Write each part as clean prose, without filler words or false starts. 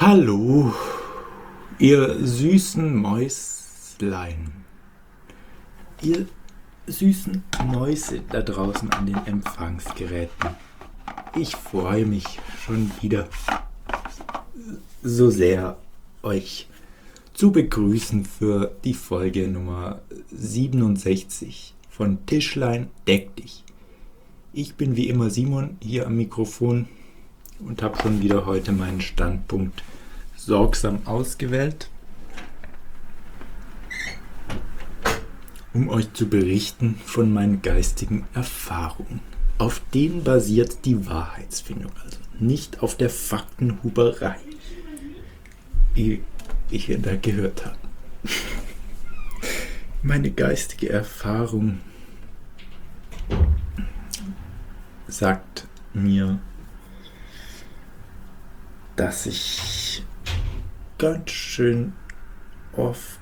Hallo, ihr süßen Mäuslein, ihr süßen Mäuse da draußen an den Empfangsgeräten. Ich freue mich schon wieder so sehr, euch zu begrüßen für die Folge Nummer 67 von Tischlein deck dich. Ich bin wie immer Simon hier am Mikrofon und habe schon wieder heute meinen Standpunkt sorgsam ausgewählt, um euch zu berichten von meinen geistigen Erfahrungen. Auf denen basiert die Wahrheitsfindung, also nicht auf der Faktenhuberei, die ich da gehört habe. Meine geistige Erfahrung sagt mir, dass ich ganz schön oft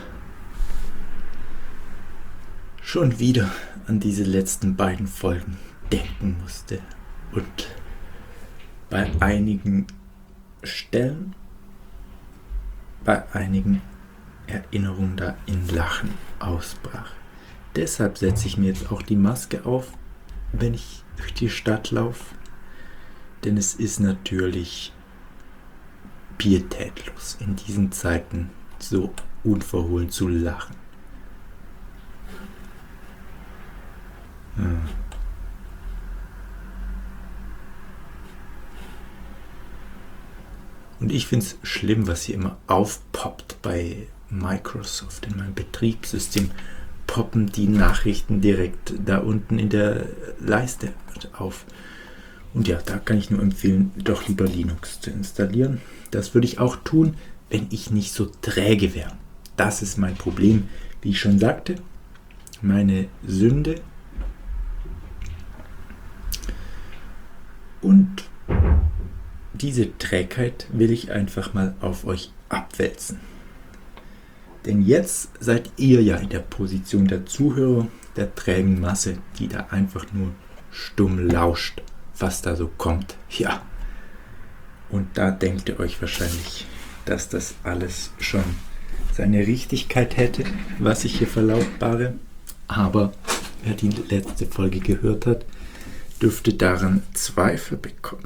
schon wieder an diese letzten beiden Folgen denken musste und bei einigen Stellen, bei einigen Erinnerungen da in Lachen ausbrach. Deshalb setze ich mir jetzt auch die Maske auf, wenn ich durch die Stadt laufe, denn es ist natürlich pietätlos, in diesen Zeiten so unverhohlen zu lachen. Und ich finde es schlimm, was hier immer aufpoppt bei Microsoft. In meinem Betriebssystem poppen die Nachrichten direkt da unten in der Leiste auf. Und ja, da kann ich nur empfehlen, doch lieber Linux zu installieren. Das würde ich auch tun, wenn ich nicht so träge wäre. Das ist mein Problem, wie ich schon sagte, meine Sünde. Und diese Trägheit will ich einfach mal auf euch abwälzen. Denn jetzt seid ihr ja in der Position der Zuhörer, der trägen Masse, die da einfach nur stumm lauscht, was da so kommt. Ja, und da denkt ihr euch wahrscheinlich, dass das alles schon seine Richtigkeit hätte, was ich hier verlautbare. Aber wer die letzte Folge gehört hat, dürfte daran Zweifel bekommen.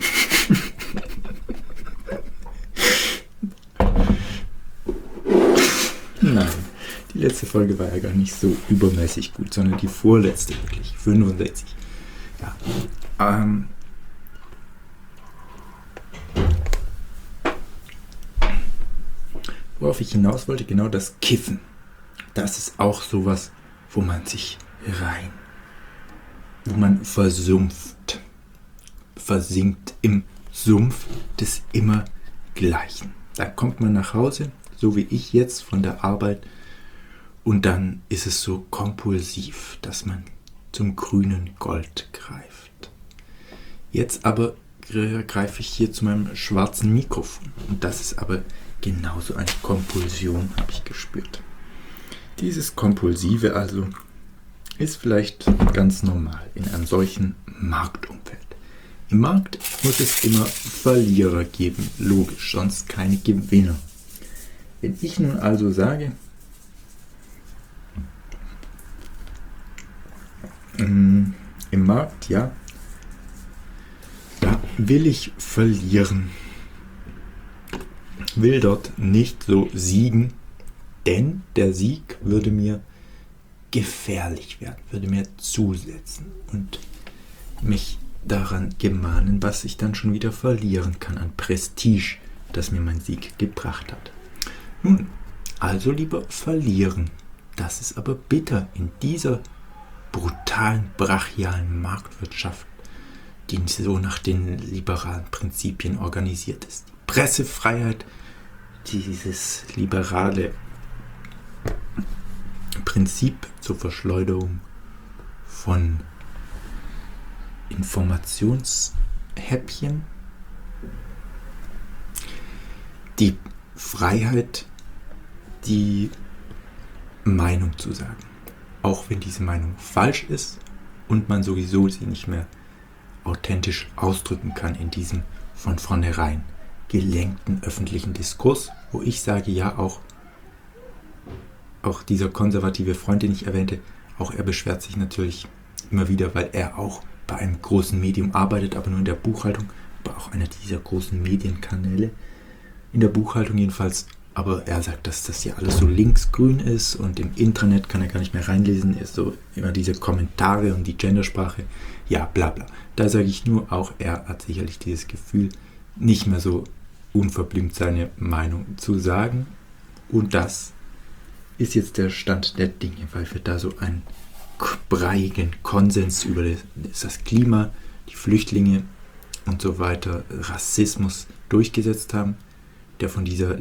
Nein, die letzte Folge war ja gar nicht so übermäßig gut, sondern die vorletzte wirklich, 65. Ja, worauf ich hinaus wollte, genau das Kiffen. Das ist auch sowas, wo man sich wo man versinkt im Sumpf des Immergleichen. Dann kommt man nach Hause, so wie ich jetzt von der Arbeit, und dann ist es so kompulsiv, dass man zum grünen Gold greift. Jetzt aber greife ich hier zu meinem schwarzen Mikrofon, und das ist aber genauso eine Kompulsion, habe ich gespürt. Dieses Kompulsive also ist vielleicht ganz normal in einem solchen Marktumfeld. Im Markt muss es immer Verlierer geben, logisch, sonst keine Gewinner. Wenn ich nun also sage, im Markt, ja, da will ich verlieren, will dort nicht so siegen, denn der Sieg würde mir gefährlich werden, würde mir zusetzen und mich daran gemahnen, was ich dann schon wieder verlieren kann an Prestige, das mir mein Sieg gebracht hat. Nun, also lieber verlieren. Das ist aber bitter in dieser brutalen, brachialen Marktwirtschaft, die so nach den liberalen Prinzipien organisiert ist. Die Pressefreiheit, dieses liberale Prinzip zur Verschleuderung von Informationshäppchen, die Freiheit, die Meinung zu sagen, auch wenn diese Meinung falsch ist und man sowieso sie nicht mehr authentisch ausdrücken kann in diesem von vornherein gelenkten öffentlichen Diskurs, wo ich sage, ja, auch dieser konservative Freund, den ich erwähnte, auch er beschwert sich natürlich immer wieder, weil er auch bei einem großen Medium arbeitet, aber nur in der Buchhaltung, aber auch einer dieser großen Medienkanäle, in der Buchhaltung jedenfalls. Aber er sagt, dass das ja alles so linksgrün ist und im Intranet kann er gar nicht mehr reinlesen, ist so immer diese Kommentare und die Gendersprache, ja, bla bla. Da sage ich nur, auch er hat sicherlich dieses Gefühl, nicht mehr so unverblümt seine Meinung zu sagen. Und das ist jetzt der Stand der Dinge, weil wir da so einen breiigen Konsens über das Klima, die Flüchtlinge und so weiter, Rassismus durchgesetzt haben, der von dieser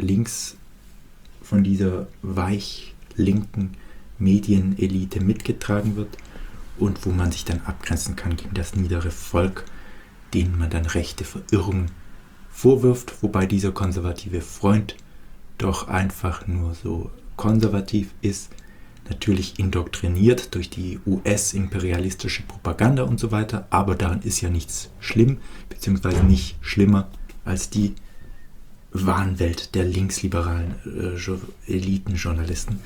weich linken Medienelite mitgetragen wird und wo man sich dann abgrenzen kann gegen das niedere Volk, denen man dann rechte Verirrungen vorwirft, wobei dieser konservative Freund doch einfach nur so konservativ ist, natürlich indoktriniert durch die US-imperialistische Propaganda und so weiter, aber daran ist ja nichts schlimm, beziehungsweise nicht schlimmer als die Wahnwelt der linksliberalen Elitenjournalisten.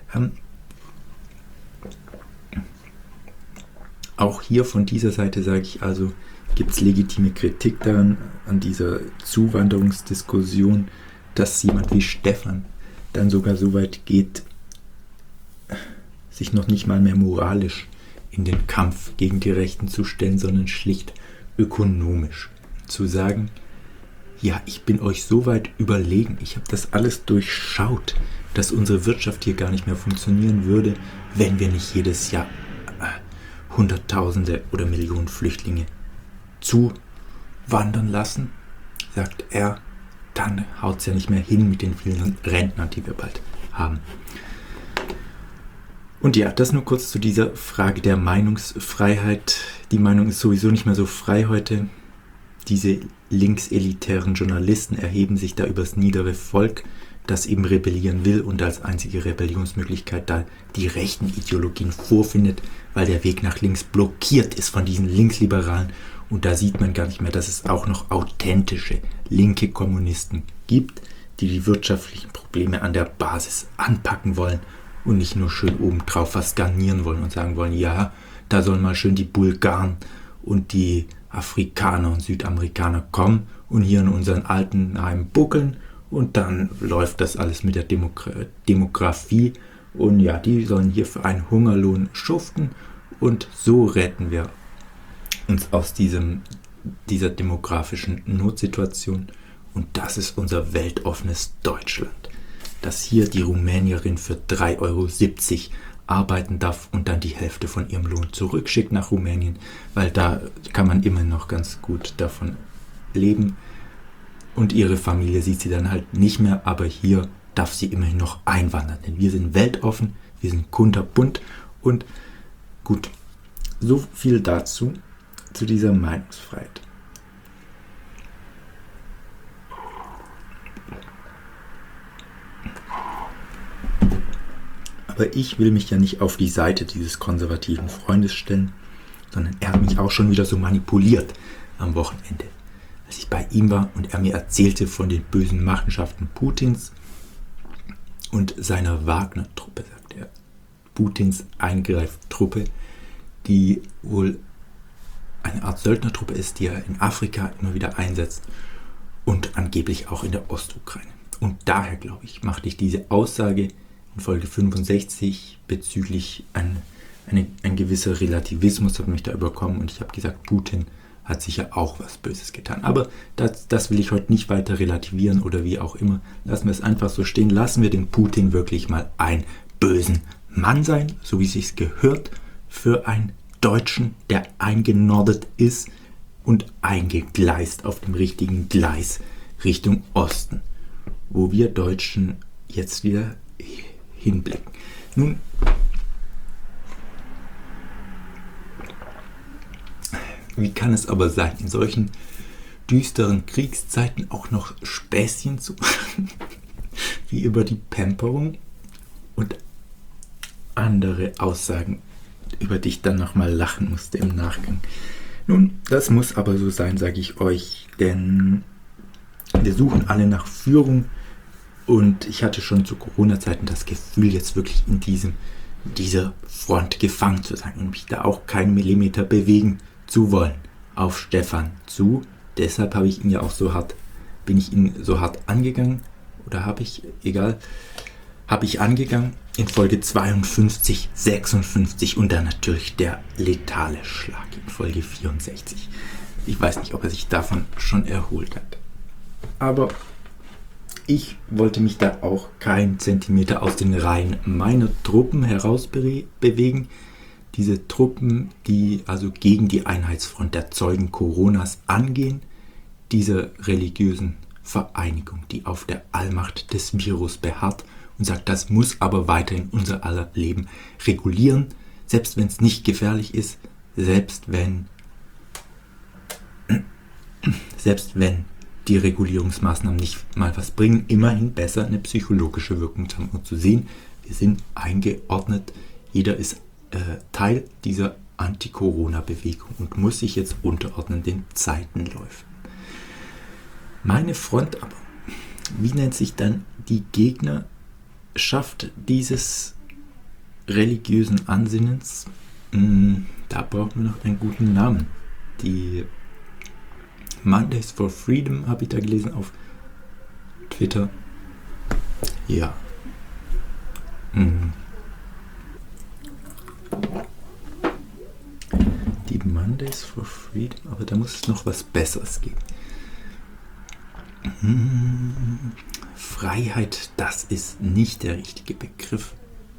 Auch hier von dieser Seite sage ich also, gibt es legitime Kritik daran, an dieser Zuwanderungsdiskussion, dass jemand wie Stefan dann sogar so weit geht, sich noch nicht mal mehr moralisch in den Kampf gegen die Rechten zu stellen, sondern schlicht ökonomisch zu sagen, ja, ich bin euch so weit überlegen, ich habe das alles durchschaut, dass unsere Wirtschaft hier gar nicht mehr funktionieren würde, wenn wir nicht jedes Jahr Hunderttausende oder Millionen Flüchtlinge zuwandern lassen, sagt er, dann haut es ja nicht mehr hin mit den vielen Rentnern, die wir bald haben. Und ja, das nur kurz zu dieser Frage der Meinungsfreiheit. Die Meinung ist sowieso nicht mehr so frei heute. Diese linkselitären Journalisten erheben sich da übers niedere Volk, das eben rebellieren will und als einzige Rebellionsmöglichkeit da die rechten Ideologien vorfindet, weil der Weg nach links blockiert ist von diesen Linksliberalen. Und da sieht man gar nicht mehr, dass es auch noch authentische linke Kommunisten gibt, die die wirtschaftlichen Probleme an der Basis anpacken wollen und nicht nur schön obendrauf was garnieren wollen und sagen wollen, ja, da sollen mal schön die Bulgaren und die Afrikaner und Südamerikaner kommen und hier in unseren Altenheim buckeln und dann läuft das alles mit der Demografie und ja, die sollen hier für einen Hungerlohn schuften und so retten wir uns aus dieser demografischen Notsituation und das ist unser weltoffenes Deutschland, dass hier die Rumänierin für 3,70 € arbeiten darf und dann die Hälfte von ihrem Lohn zurückschickt nach Rumänien, weil da kann man immer noch ganz gut davon leben und ihre Familie sieht sie dann halt nicht mehr, aber hier darf sie immerhin noch einwandern, denn wir sind weltoffen, wir sind kunterbunt und gut, so viel dazu, zu dieser Meinungsfreiheit. Aber ich will mich ja nicht auf die Seite dieses konservativen Freundes stellen, sondern er hat mich auch schon wieder so manipuliert am Wochenende, als ich bei ihm war und er mir erzählte von den bösen Machenschaften Putins und seiner Wagner-Truppe, sagt er. Putins Eingreiftruppe, die wohl eine Art Söldnertruppe ist, die er in Afrika immer wieder einsetzt und angeblich auch in der Ostukraine. Und daher, glaube ich, machte ich diese Aussage in Folge 65 bezüglich ein gewisser Relativismus hat mich da überkommen und ich habe gesagt, Putin hat sicher auch was Böses getan. Aber das will ich heute nicht weiter relativieren oder wie auch immer. Lassen wir es einfach so stehen. Lassen wir den Putin wirklich mal einen bösen Mann sein, so wie es sich gehört für einen Deutschen, der eingenordet ist und eingegleist auf dem richtigen Gleis Richtung Osten, wo wir Deutschen jetzt wieder hinblicken. Nun, wie kann es aber sein, in solchen düsteren Kriegszeiten auch noch Späßchen zu machen, wie über die Pamperung und andere Aussagen, über die ich dann nochmal lachen musste im Nachgang. Nun, das muss aber so sein, sage ich euch, denn Wir suchen alle nach Führung und ich hatte schon zu Corona-Zeiten das Gefühl, jetzt wirklich in dieser Front gefangen zu sein und mich da auch keinen Millimeter bewegen zu wollen auf Stefan zu. Deshalb bin ich ihn so hart angegangen oder habe ich angegangen in Folge 52, 56 und dann natürlich der letale Schlag in Folge 64. Ich weiß nicht, ob er sich davon schon erholt hat. Aber ich wollte mich da auch keinen Zentimeter aus den Reihen meiner Truppen herausbewegen. Diese Truppen, die also gegen die Einheitsfront der Zeugen Coronas angehen, dieser religiösen Vereinigung, die auf der Allmacht des Virus beharrt und sagt, das muss aber weiterhin unser aller Leben regulieren, selbst wenn es nicht gefährlich ist, selbst wenn die Regulierungsmaßnahmen nicht mal was bringen, immerhin besser eine psychologische Wirkung zu haben und zu sehen, wir sind eingeordnet, jeder ist Teil dieser Anti-Corona-Bewegung und muss sich jetzt unterordnen den Zeitenläufen. Meine Front aber, wie nennt sich dann die Gegnerschaft dieses religiösen Ansinnens? Da brauchen wir noch einen guten Namen. Die Mondays for Freedom habe ich da gelesen auf Twitter. Ja. Die Mondays for Freedom, aber da muss es noch was Besseres geben. Freiheit, das ist nicht der richtige Begriff.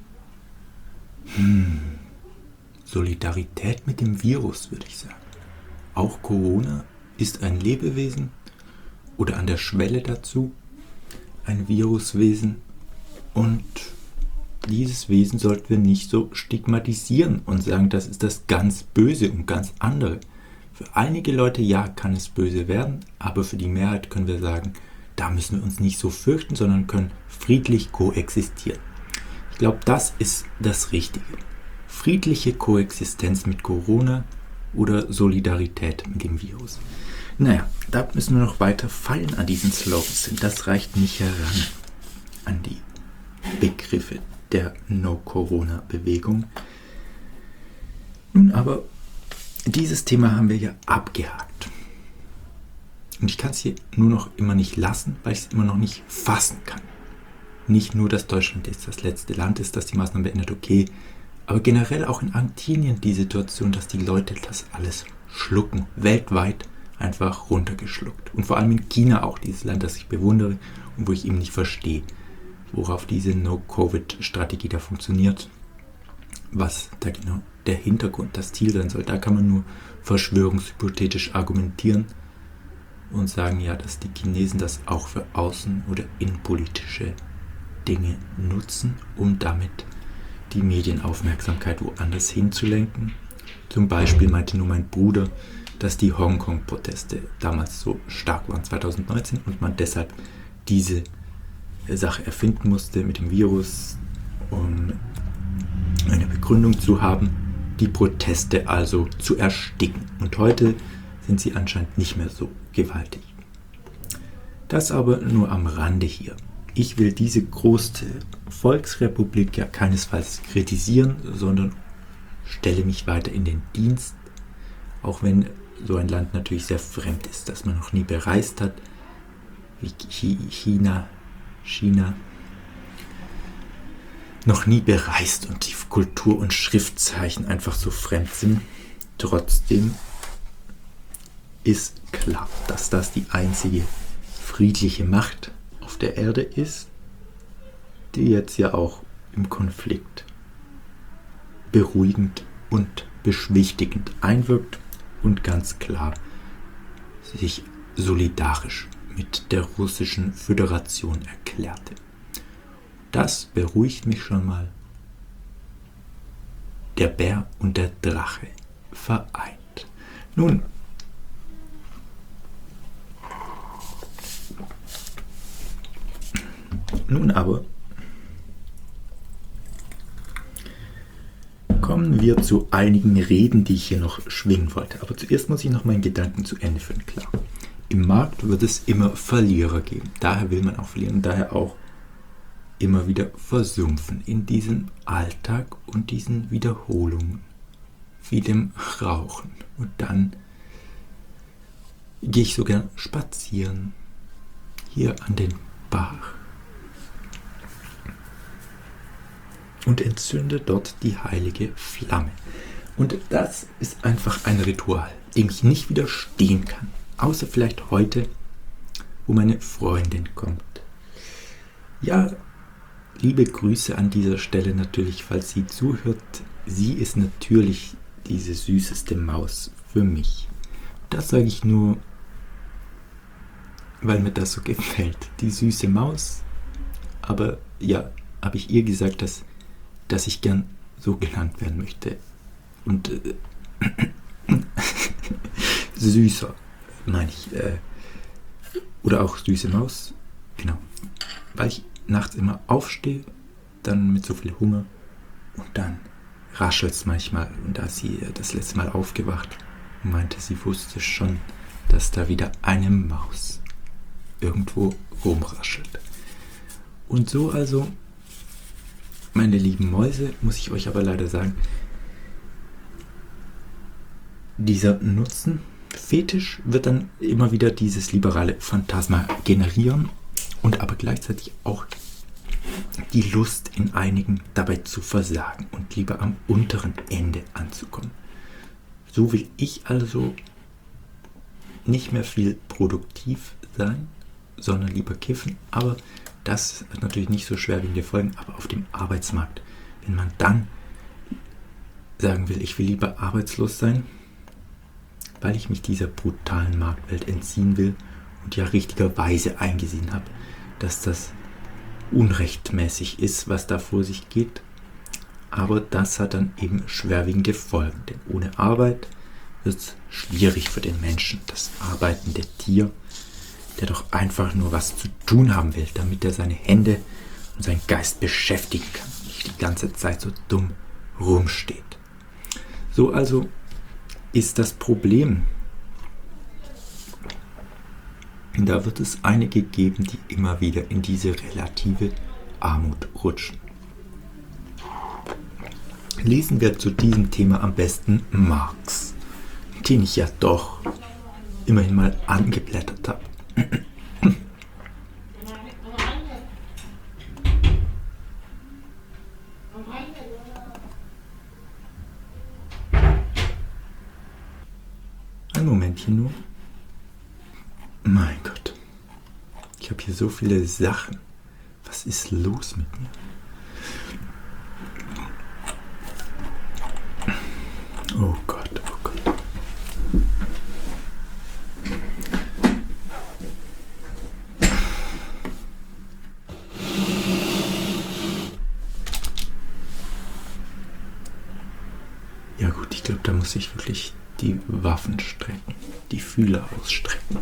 Solidarität mit dem Virus, würde ich sagen. Auch Corona ist ein Lebewesen oder an der Schwelle dazu ein Viruswesen und dieses Wesen sollten wir nicht so stigmatisieren und sagen, das ist das ganz Böse und ganz andere. Für einige Leute, ja, kann es böse werden, aber für die Mehrheit können wir sagen, da müssen wir uns nicht so fürchten, sondern können friedlich koexistieren. Ich glaube, das ist das Richtige. Friedliche Koexistenz mit Corona oder Solidarität mit dem Virus. Naja, da müssen wir noch weiter feilen an diesen Slogans. Das reicht nicht heran an die Begriffe der No-Corona-Bewegung. Nun aber, dieses Thema haben wir ja abgehakt. Und ich kann es hier nur noch immer nicht lassen, weil ich es immer noch nicht fassen kann. Nicht nur, dass Deutschland jetzt das letzte Land ist, das die Maßnahmen beendet, okay, aber generell auch in Argentinien die Situation, dass die Leute das alles schlucken, weltweit einfach runtergeschluckt. Und vor allem in China auch, dieses Land, das ich bewundere und wo ich eben nicht verstehe, worauf diese No-Covid-Strategie da funktioniert, was da genau der Hintergrund, das Ziel sein soll. Da kann man nur verschwörungshypothetisch argumentieren und sagen, ja, dass die Chinesen das auch für außen- oder innenpolitische Dinge nutzen, um damit die Medienaufmerksamkeit woanders hinzulenken. Zum Beispiel meinte nur mein Bruder, dass die Hongkong-Proteste damals so stark waren, 2019, und man deshalb diese Sache erfinden musste mit dem Virus, um eine Begründung zu haben, die Proteste also zu ersticken. Und heute sind sie anscheinend nicht mehr so gewaltig. Das aber nur am Rande hier. Ich will diese große Volksrepublik ja keinesfalls kritisieren, sondern stelle mich weiter in den Dienst, auch wenn so ein Land natürlich sehr fremd ist, das man noch nie bereist hat, wie China noch nie bereist und die Kultur und Schriftzeichen einfach so fremd sind. Trotzdem ist klar, dass das die einzige friedliche Macht auf der Erde ist, die jetzt ja auch im Konflikt beruhigend und beschwichtigend einwirkt und ganz klar sich solidarisch mit der Russischen Föderation erklärte. Das beruhigt mich schon mal. Der Bär und der Drache vereint. Nun, aber kommen wir zu einigen Reden, die ich hier noch schwingen wollte. Aber zuerst muss ich noch meinen Gedanken zu Ende führen. Klar, im Markt wird es immer Verlierer geben. Daher will man auch verlieren und daher auch immer wieder versumpfen in diesem Alltag und diesen Wiederholungen, wie dem Rauchen. Und dann gehe ich sogar spazieren, hier an den Bach und entzünde dort die heilige Flamme. Und das ist einfach ein Ritual, dem ich nicht widerstehen kann, außer vielleicht heute, wo meine Freundin kommt. Ja, liebe Grüße an dieser Stelle natürlich, falls sie zuhört. Sie ist natürlich diese süßeste Maus für mich. Das sage ich nur, weil mir das so gefällt. Die süße Maus. Aber ja, habe ich ihr gesagt, dass ich gern so genannt werden möchte. Und süßer, meine ich. Oder auch süße Maus. Genau. Weil ich nachts immer aufstehe, dann mit so viel Hunger und dann raschelt es manchmal. Und da sie das letzte Mal aufgewacht meinte, sie wusste schon, dass da wieder eine Maus irgendwo rumraschelt. Und so also, meine lieben Mäuse, muss ich euch aber leider sagen, dieser Nutzen-Fetisch wird dann immer wieder dieses liberale Phantasma generieren und aber gleichzeitig auch die Lust in einigen dabei zu versagen und lieber am unteren Ende anzukommen. So will ich also nicht mehr viel produktiv sein, sondern lieber kiffen, aber das ist natürlich nicht so schwer wegen der Folgen, aber auf dem Arbeitsmarkt, wenn man dann sagen will, ich will lieber arbeitslos sein, weil ich mich dieser brutalen Marktwelt entziehen will und ja richtigerweise eingesehen habe, dass das unrechtmäßig ist, was da vor sich geht. Aber das hat dann eben schwerwiegende Folgen, denn ohne Arbeit wird es schwierig für den Menschen, das arbeitende Tier, der doch einfach nur was zu tun haben will, damit er seine Hände und seinen Geist beschäftigen kann, nicht die ganze Zeit so dumm rumsteht. So also ist das Problem. Da wird es einige geben, die immer wieder in diese relative Armut rutschen. Lesen wir zu diesem Thema am besten Marx, den ich ja doch immerhin mal angeblättert habe. Ein Momentchen nur. Mein Gott. Ich habe hier so viele Sachen. Was ist los mit mir? Oh Gott, oh Gott. Ja gut, ich glaube, da muss ich wirklich die Waffen strecken, die Fühler ausstrecken.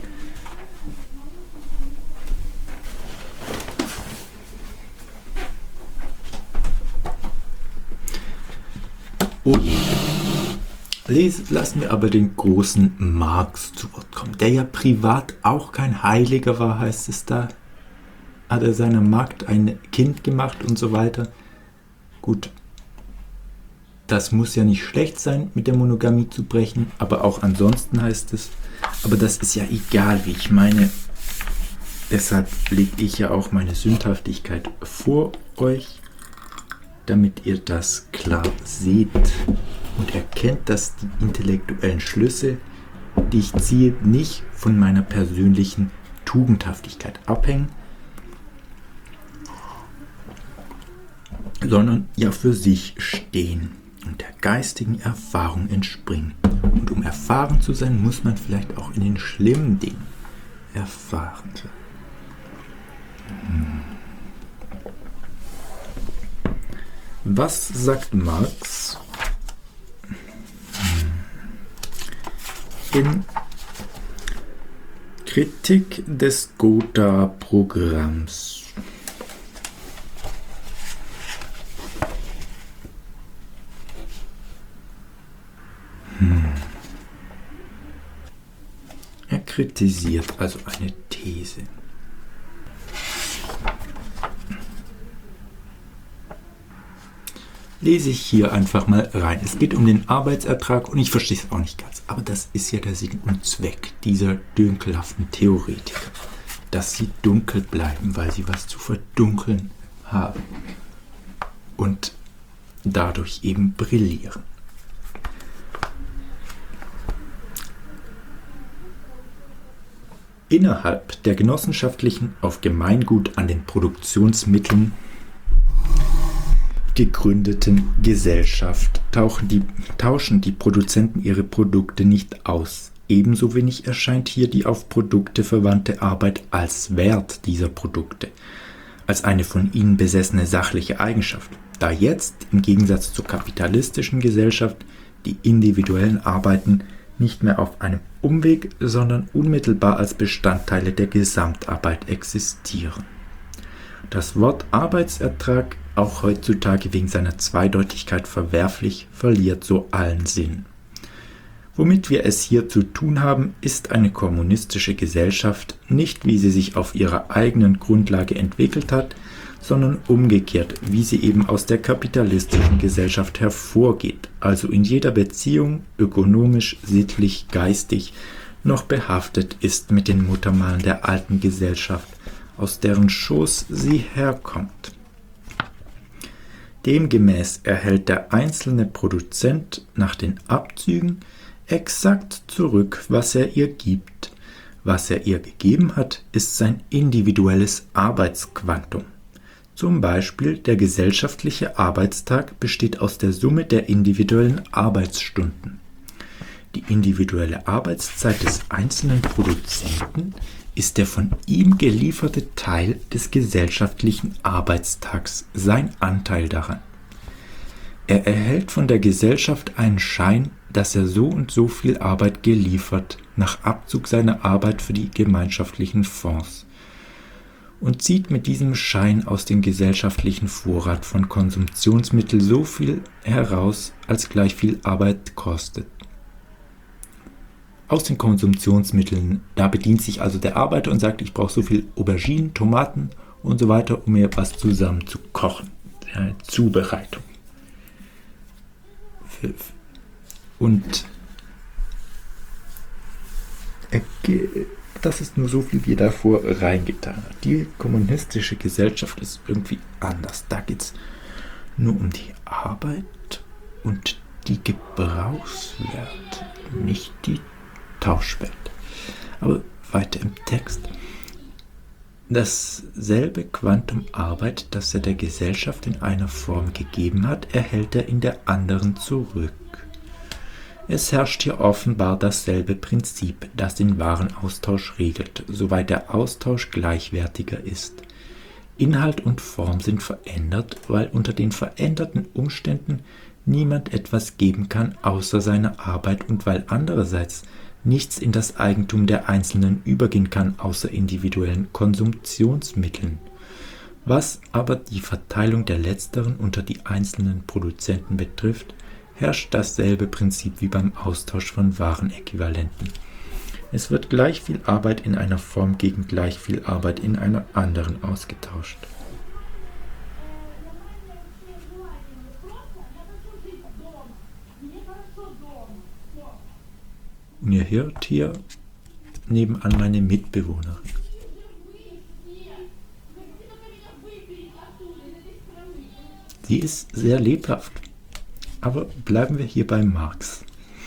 Oh je. Lassen wir aber den großen Marx zu Wort kommen, der ja privat auch kein Heiliger war, heißt es da. Hat er seiner Magd ein Kind gemacht und so weiter. Gut, das muss ja nicht schlecht sein, mit der Monogamie zu brechen, aber auch ansonsten heißt es, aber das ist ja egal, wie ich meine. Deshalb lege ich ja auch meine Sündhaftigkeit vor euch, damit ihr das klar seht und erkennt, dass die intellektuellen Schlüsse, die ich ziehe, nicht von meiner persönlichen Tugendhaftigkeit abhängen, sondern ja für sich stehen und der geistigen Erfahrung entspringen. Und um erfahren zu sein, muss man vielleicht auch in den schlimmen Dingen erfahren sein. Was sagt Marx in Kritik des Gotha-Programms? kritisiert, also eine These. Lese ich hier einfach mal rein. Es geht um den Arbeitsertrag und ich verstehe es auch nicht ganz. Aber das ist ja der Sinn und Zweck dieser dünkelhaften Theoretiker. Dass sie dunkel bleiben, weil sie was zu verdunkeln haben. Und dadurch eben brillieren. Innerhalb der genossenschaftlichen auf Gemeingut an den Produktionsmitteln gegründeten Gesellschaft tauschen die Produzenten ihre Produkte nicht aus. Ebenso wenig erscheint hier die auf Produkte verwandte Arbeit als Wert dieser Produkte, als eine von ihnen besessene sachliche Eigenschaft, da jetzt im Gegensatz zur kapitalistischen Gesellschaft die individuellen Arbeiten nicht mehr auf einem Umweg, sondern unmittelbar als Bestandteile der Gesamtarbeit existieren. Das Wort Arbeitsertrag, auch heutzutage wegen seiner Zweideutigkeit verwerflich, verliert so allen Sinn. Womit wir es hier zu tun haben, ist eine kommunistische Gesellschaft, nicht wie sie sich auf ihrer eigenen Grundlage entwickelt hat, sondern umgekehrt, wie sie eben aus der kapitalistischen Gesellschaft hervorgeht, also in jeder Beziehung ökonomisch, sittlich, geistig noch behaftet ist mit den Muttermalen der alten Gesellschaft, aus deren Schoß sie herkommt. Demgemäß erhält der einzelne Produzent nach den Abzügen exakt zurück, was er ihr gibt. Was er ihr gegeben hat, ist sein individuelles Arbeitsquantum. Zum Beispiel der gesellschaftliche Arbeitstag besteht aus der Summe der individuellen Arbeitsstunden. Die individuelle Arbeitszeit des einzelnen Produzenten ist der von ihm gelieferte Teil des gesellschaftlichen Arbeitstags, sein Anteil daran. Er erhält von der Gesellschaft einen Schein, dass er so und so viel Arbeit geliefert, nach Abzug seiner Arbeit für die gemeinschaftlichen Fonds, und zieht mit diesem Schein aus dem gesellschaftlichen Vorrat von Konsumptionsmitteln so viel heraus, als gleich viel Arbeit kostet. Aus den Konsumptionsmitteln, da bedient sich also der Arbeiter und sagt, ich brauche so viel Auberginen, Tomaten und so weiter, um mir was zusammen zu kochen. Eine Zubereitung. Und das ist nur so viel, wie er davor reingetan hat. Die kommunistische Gesellschaft ist irgendwie anders. Da geht es nur um die Arbeit und die Gebrauchswert, nicht die Tauschwert. Aber weiter im Text. Dasselbe Quantum Arbeit, das er der Gesellschaft in einer Form gegeben hat, erhält er in der anderen zurück. Es herrscht hier offenbar dasselbe Prinzip, das den Warenaustausch regelt, soweit der Austausch gleichwertiger ist. Inhalt und Form sind verändert, weil unter den veränderten Umständen niemand etwas geben kann außer seiner Arbeit und weil andererseits nichts in das Eigentum der Einzelnen übergehen kann außer individuellen Konsumptionsmitteln. Was aber die Verteilung der letzteren unter die einzelnen Produzenten betrifft, herrscht dasselbe Prinzip wie beim Austausch von Warenäquivalenten. Es wird gleich viel Arbeit in einer Form gegen gleich viel Arbeit in einer anderen ausgetauscht. Und ihr hört hier nebenan meine Mitbewohnerin. Sie ist sehr lebhaft. Aber bleiben wir hier bei Marx.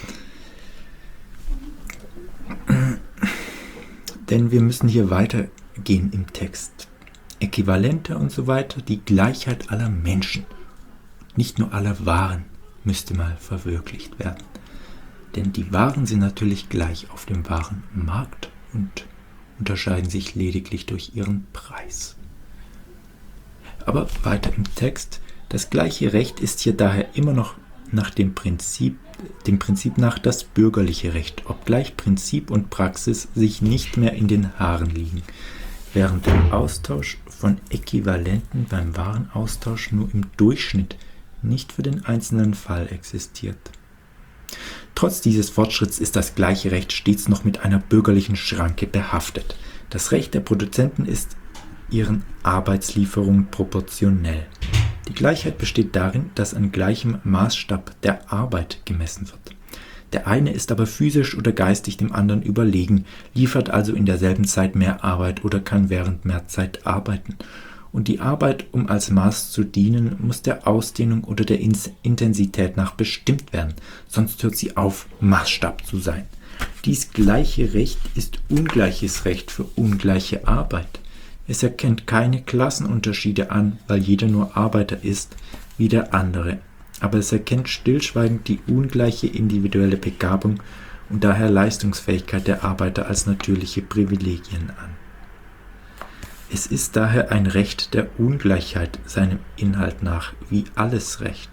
Denn wir müssen hier weitergehen im Text. Äquivalente und so weiter, die Gleichheit aller Menschen, nicht nur aller Waren, müsste mal verwirklicht werden. Denn die Waren sind natürlich gleich auf dem Warenmarkt und unterscheiden sich lediglich durch ihren Preis. Aber weiter im Text. Das gleiche Recht ist hier daher immer noch nach dem Prinzip nach das bürgerliche Recht, obgleich Prinzip und Praxis sich nicht mehr in den Haaren liegen, während der Austausch von Äquivalenten beim Warenaustausch nur im Durchschnitt, nicht für den einzelnen Fall existiert. Trotz dieses Fortschritts ist das gleiche Recht stets noch mit einer bürgerlichen Schranke behaftet. Das Recht der Produzenten ist ihren Arbeitslieferungen proportionell. Die Gleichheit besteht darin, dass an gleichem Maßstab der Arbeit gemessen wird. Der eine ist aber physisch oder geistig dem anderen überlegen, liefert also in derselben Zeit mehr Arbeit oder kann während mehr Zeit arbeiten. Und die Arbeit, um als Maß zu dienen, muss der Ausdehnung oder der Intensität nach bestimmt werden, sonst hört sie auf, Maßstab zu sein. Dies gleiche Recht ist ungleiches Recht für ungleiche Arbeit. Es erkennt keine Klassenunterschiede an, weil jeder nur Arbeiter ist, wie der andere. Aber es erkennt stillschweigend die ungleiche individuelle Begabung und daher Leistungsfähigkeit der Arbeiter als natürliche Privilegien an. Es ist daher ein Recht der Ungleichheit seinem Inhalt nach, wie alles Recht.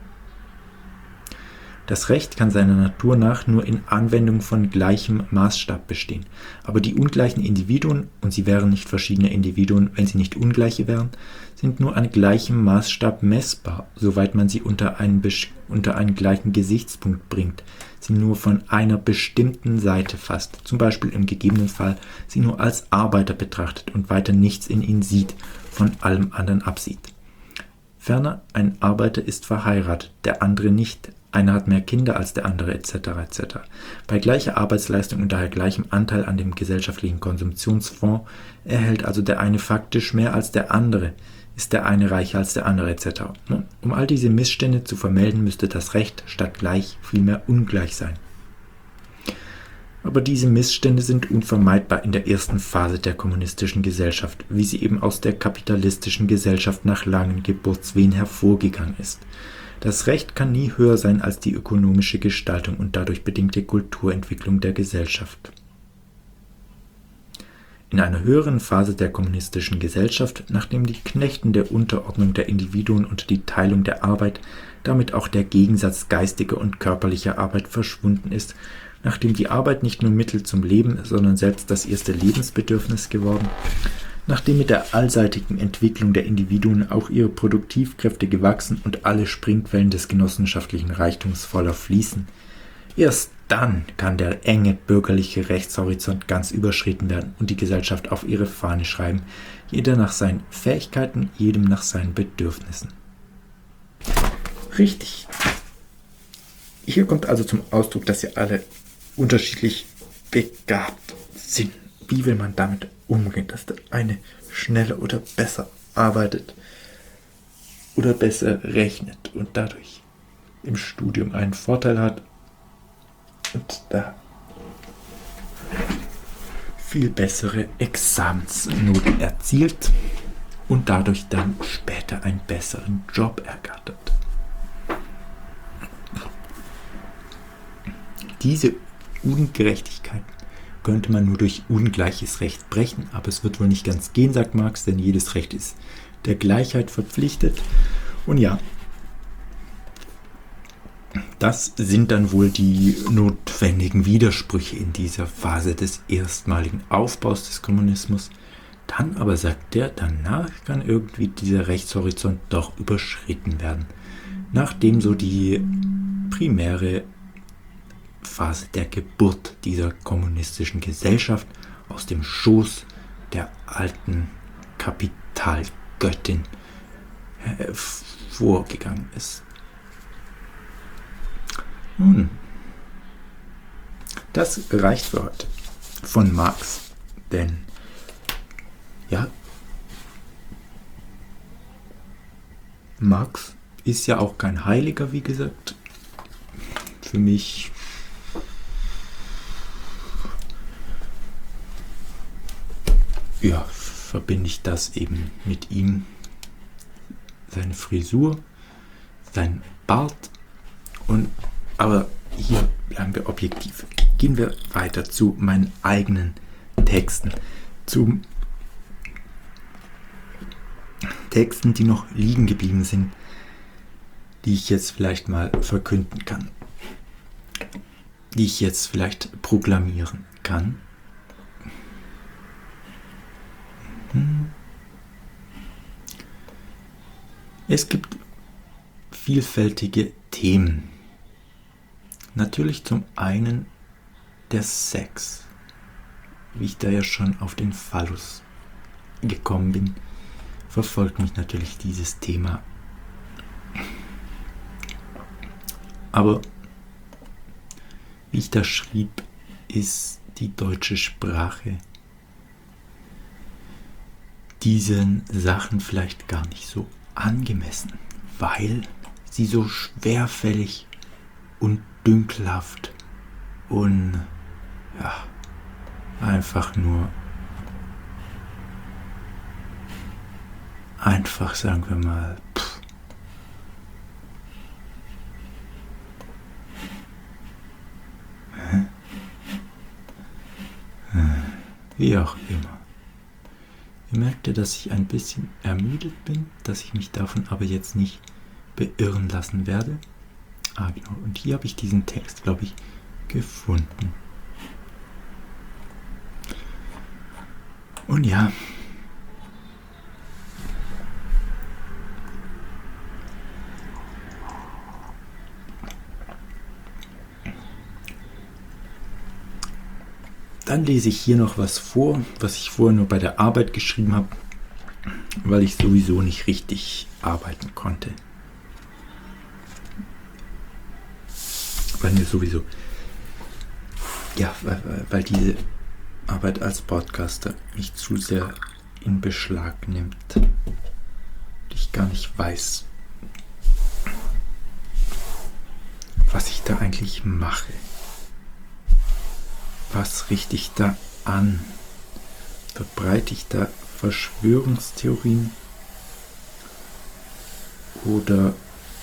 Das Recht kann seiner Natur nach nur in Anwendung von gleichem Maßstab bestehen. Aber die ungleichen Individuen, und sie wären nicht verschiedene Individuen, wenn sie nicht ungleiche wären, sind nur an gleichem Maßstab messbar, soweit man sie unter einen gleichen Gesichtspunkt bringt, sie nur von einer bestimmten Seite fasst, zum Beispiel im gegebenen Fall sie nur als Arbeiter betrachtet und weiter nichts in ihnen sieht, von allem anderen absieht. Ferner, ein Arbeiter ist verheiratet, der andere nicht. Einer hat mehr Kinder als der andere, etc. etc. Bei gleicher Arbeitsleistung und daher gleichem Anteil an dem gesellschaftlichen Konsumptionsfonds erhält also der eine faktisch mehr als der andere, ist der eine reicher als der andere, etc. Um all diese Missstände zu vermelden, müsste das Recht statt gleich vielmehr ungleich sein. Aber diese Missstände sind unvermeidbar in der ersten Phase der kommunistischen Gesellschaft, wie sie eben aus der kapitalistischen Gesellschaft nach langen Geburtswehen hervorgegangen ist. Das Recht kann nie höher sein als die ökonomische Gestaltung und dadurch bedingte Kulturentwicklung der Gesellschaft. In einer höheren Phase der kommunistischen Gesellschaft, nachdem die knechtende Unterordnung der Individuen und die Teilung der Arbeit, damit auch der Gegensatz geistiger und körperlicher Arbeit verschwunden ist, nachdem die Arbeit nicht nur Mittel zum Leben, sondern selbst das erste Lebensbedürfnis geworden, nachdem mit der allseitigen Entwicklung der Individuen auch ihre Produktivkräfte gewachsen und alle Springquellen des genossenschaftlichen Reichtums voller fließen, erst dann kann der enge bürgerliche Rechtshorizont ganz überschritten werden und die Gesellschaft auf ihre Fahne schreiben, jeder nach seinen Fähigkeiten, jedem nach seinen Bedürfnissen. Richtig. Hier kommt also zum Ausdruck, dass sie alle unterschiedlich begabt sind. Wie will man damit umgehen, dass der eine schneller oder besser arbeitet oder besser rechnet und dadurch im Studium einen Vorteil hat und da viel bessere Examensnoten erzielt und dadurch dann später einen besseren Job ergattert. Diese Ungerechtigkeit könnte man nur durch ungleiches Recht brechen, aber es wird wohl nicht ganz gehen, sagt Marx, denn jedes Recht ist der Gleichheit verpflichtet. Und ja, das sind dann wohl die notwendigen Widersprüche in dieser Phase des erstmaligen Aufbaus des Kommunismus. Dann aber, sagt er, danach kann irgendwie dieser Rechtshorizont doch überschritten werden, nachdem so die primäre Phase der Geburt dieser kommunistischen Gesellschaft aus dem Schoß der alten Kapitalgöttin vorgegangen ist. Nun, das reicht für heute von Marx, denn ja, Marx ist ja auch kein Heiliger, wie gesagt. Für mich verbinde ich das eben mit ihm, seine Frisur, sein Bart aber hier bleiben wir objektiv. Gehen wir weiter zu meinen eigenen Texten, zu Texten, die noch liegen geblieben sind, die ich jetzt vielleicht mal verkünden kann, die ich jetzt vielleicht proklamieren kann. Es gibt vielfältige Themen, Natürlich zum einen der Sex. Wie ich da ja schon auf den Phallus gekommen bin, verfolgt mich natürlich dieses Thema. Aber wie ich da schrieb, ist die deutsche Sprache diesen Sachen vielleicht gar nicht so angemessen, weil sie so schwerfällig und dünkelhaft und einfach sagen wir mal, wie auch immer. Ihr merkt ja, dass ich ein bisschen ermüdet bin, dass ich mich davon aber jetzt nicht beirren lassen werde. Genau. Und hier habe ich diesen Text, glaube ich, gefunden. Und ja, dann lese ich hier noch was vor, was ich vorher nur bei der Arbeit geschrieben habe, weil ich sowieso nicht richtig arbeiten konnte. Weil diese Arbeit als Podcaster mich zu sehr in Beschlag nimmt. Ich gar nicht weiß, was ich da eigentlich mache. Was richte ich da an? Verbreite ich da Verschwörungstheorien? Oder,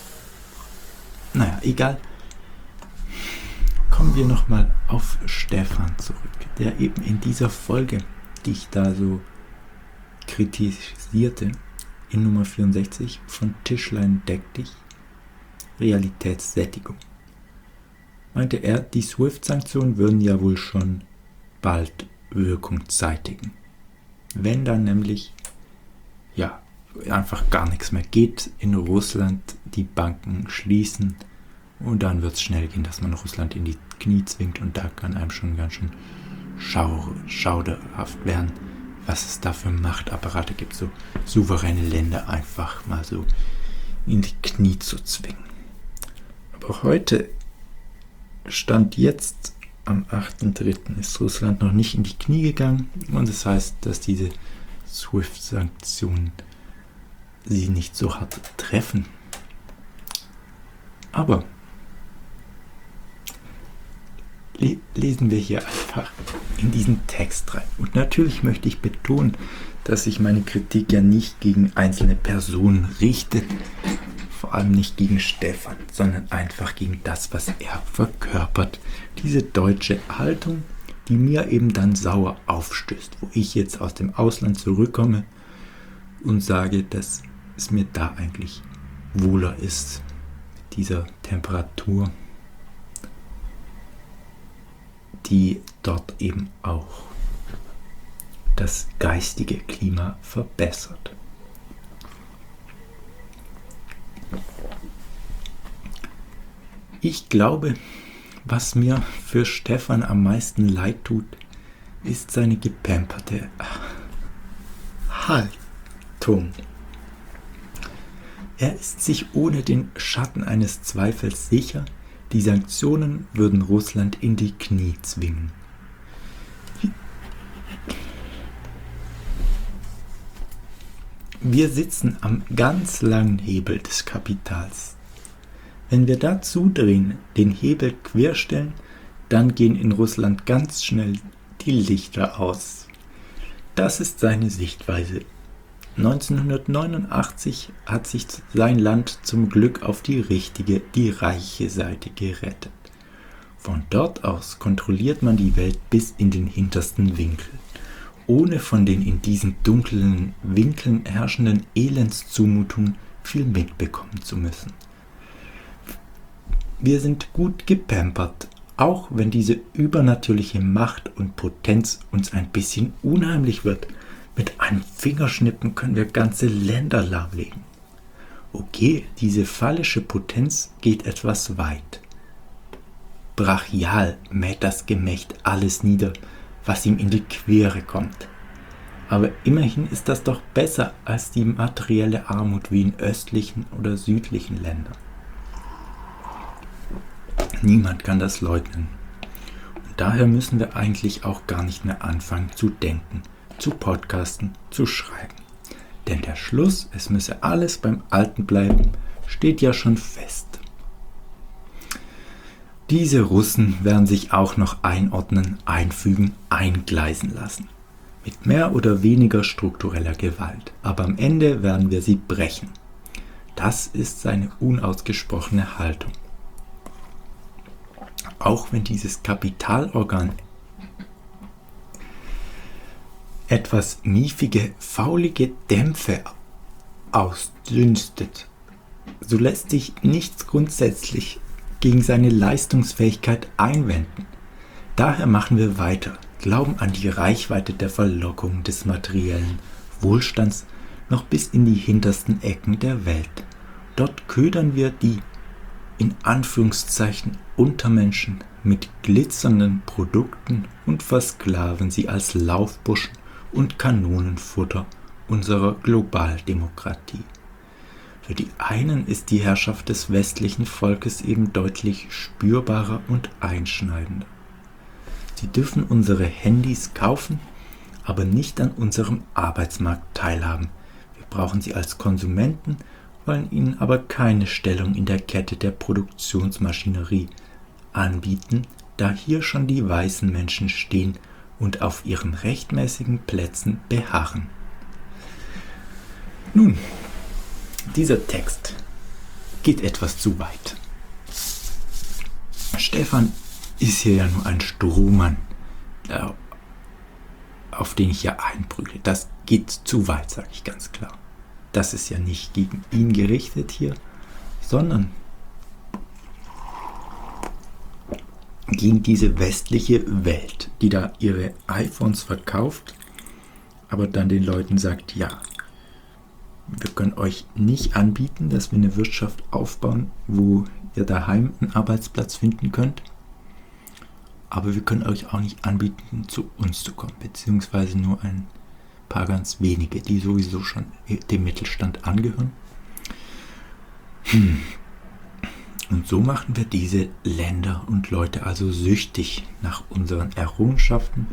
egal. Kommen wir nochmal auf Stefan zurück, der eben in dieser Folge, die ich da so kritisierte, in Nummer 64 von Tischlein deck dich, Realitätssättigung, meinte er, die SWIFT-Sanktionen würden ja wohl schon bald Wirkung zeitigen. Wenn dann nämlich einfach gar nichts mehr geht, in Russland die Banken schließen und dann wird es schnell gehen, dass man Russland in die Knie zwingt und da kann einem schon ganz schön schauderhaft werden, was es da für Machtapparate gibt, so souveräne Länder einfach mal so in die Knie zu zwingen. Aber heute, Stand jetzt, am 8.3. ist Russland noch nicht in die Knie gegangen und das heißt, dass diese SWIFT-Sanktionen sie nicht so hart treffen. Aber lesen wir hier einfach in diesen Text rein. Und natürlich möchte ich betonen, dass sich meine Kritik ja nicht gegen einzelne Personen richtet, vor allem nicht gegen Stefan, sondern einfach gegen das, was er verkörpert. Diese deutsche Haltung, die mir eben dann sauer aufstößt, wo ich jetzt aus dem Ausland zurückkomme und sage, dass es mir da eigentlich wohler ist, mit dieser Temperatur, die dort eben auch das geistige Klima verbessert. Ich glaube, was mir für Stefan am meisten leid tut, ist seine gepamperte Haltung. Er ist sich ohne den Schatten eines Zweifels sicher, die Sanktionen würden Russland in die Knie zwingen. Wir sitzen am ganz langen Hebel des Kapitals. Wenn wir da zudrehen, den Hebel querstellen, dann gehen in Russland ganz schnell die Lichter aus. Das ist seine Sichtweise. 1989 hat sich sein Land zum Glück auf die reiche Seite gerettet. Von dort aus kontrolliert man die Welt bis in den hintersten Winkel, ohne von den in diesen dunklen Winkeln herrschenden Elendszumutungen viel mitbekommen zu müssen. Wir sind gut gepampert, auch wenn diese übernatürliche Macht und Potenz uns ein bisschen unheimlich wird. Mit einem Fingerschnippen können wir ganze Länder lahmlegen. Okay, diese phallische Potenz geht etwas weit. brachial mäht das Gemächt alles nieder, was ihm in die Quere kommt. Aber immerhin ist das doch besser als die materielle Armut wie in östlichen oder südlichen Ländern. Niemand kann das leugnen. Und daher müssen wir eigentlich auch gar nicht mehr anfangen zu denken, zu podcasten, zu schreiben. Denn der Schluss, es müsse alles beim Alten bleiben, steht ja schon fest. Diese Russen werden sich auch noch einordnen, einfügen, eingleisen lassen. Mit mehr oder weniger struktureller Gewalt. Aber am Ende werden wir sie brechen. Das ist seine unausgesprochene Haltung. Auch wenn dieses Kapitalorgan etwas miefige, faulige Dämpfe ausdünstet, so lässt sich nichts grundsätzlich gegen seine Leistungsfähigkeit einwenden. Daher machen wir weiter, glauben an die Reichweite der Verlockung des materiellen Wohlstands noch bis in die hintersten Ecken der Welt. Dort ködern wir die, in Anführungszeichen, Untermenschen mit glitzernden Produkten und versklaven sie als Laufbuschen und Kanonenfutter unserer Globaldemokratie. Für die einen ist die Herrschaft des westlichen Volkes eben deutlich spürbarer und einschneidender. Sie dürfen unsere Handys kaufen, aber nicht an unserem Arbeitsmarkt teilhaben. Wir brauchen sie als Konsumenten, wollen ihnen aber keine Stellung in der Kette der Produktionsmaschinerie anbieten, da hier schon die weißen Menschen stehen und auf ihren rechtmäßigen Plätzen beharren. Nun, dieser Text geht etwas zu weit. Stefan ist hier ja nur ein Strohmann, auf den ich ja einprügle. Das geht zu weit, sage ich ganz klar. Das ist ja nicht gegen ihn gerichtet hier, sondern gegen diese westliche Welt, die da ihre iPhones verkauft, aber dann den Leuten sagt, ja, wir können euch nicht anbieten, dass wir eine Wirtschaft aufbauen, wo ihr daheim einen Arbeitsplatz finden könnt. Aber wir können euch auch nicht anbieten, zu uns zu kommen, beziehungsweise nur ein paar ganz wenige, die sowieso schon dem Mittelstand angehören. Und so machen wir diese Länder und Leute also süchtig nach unseren Errungenschaften.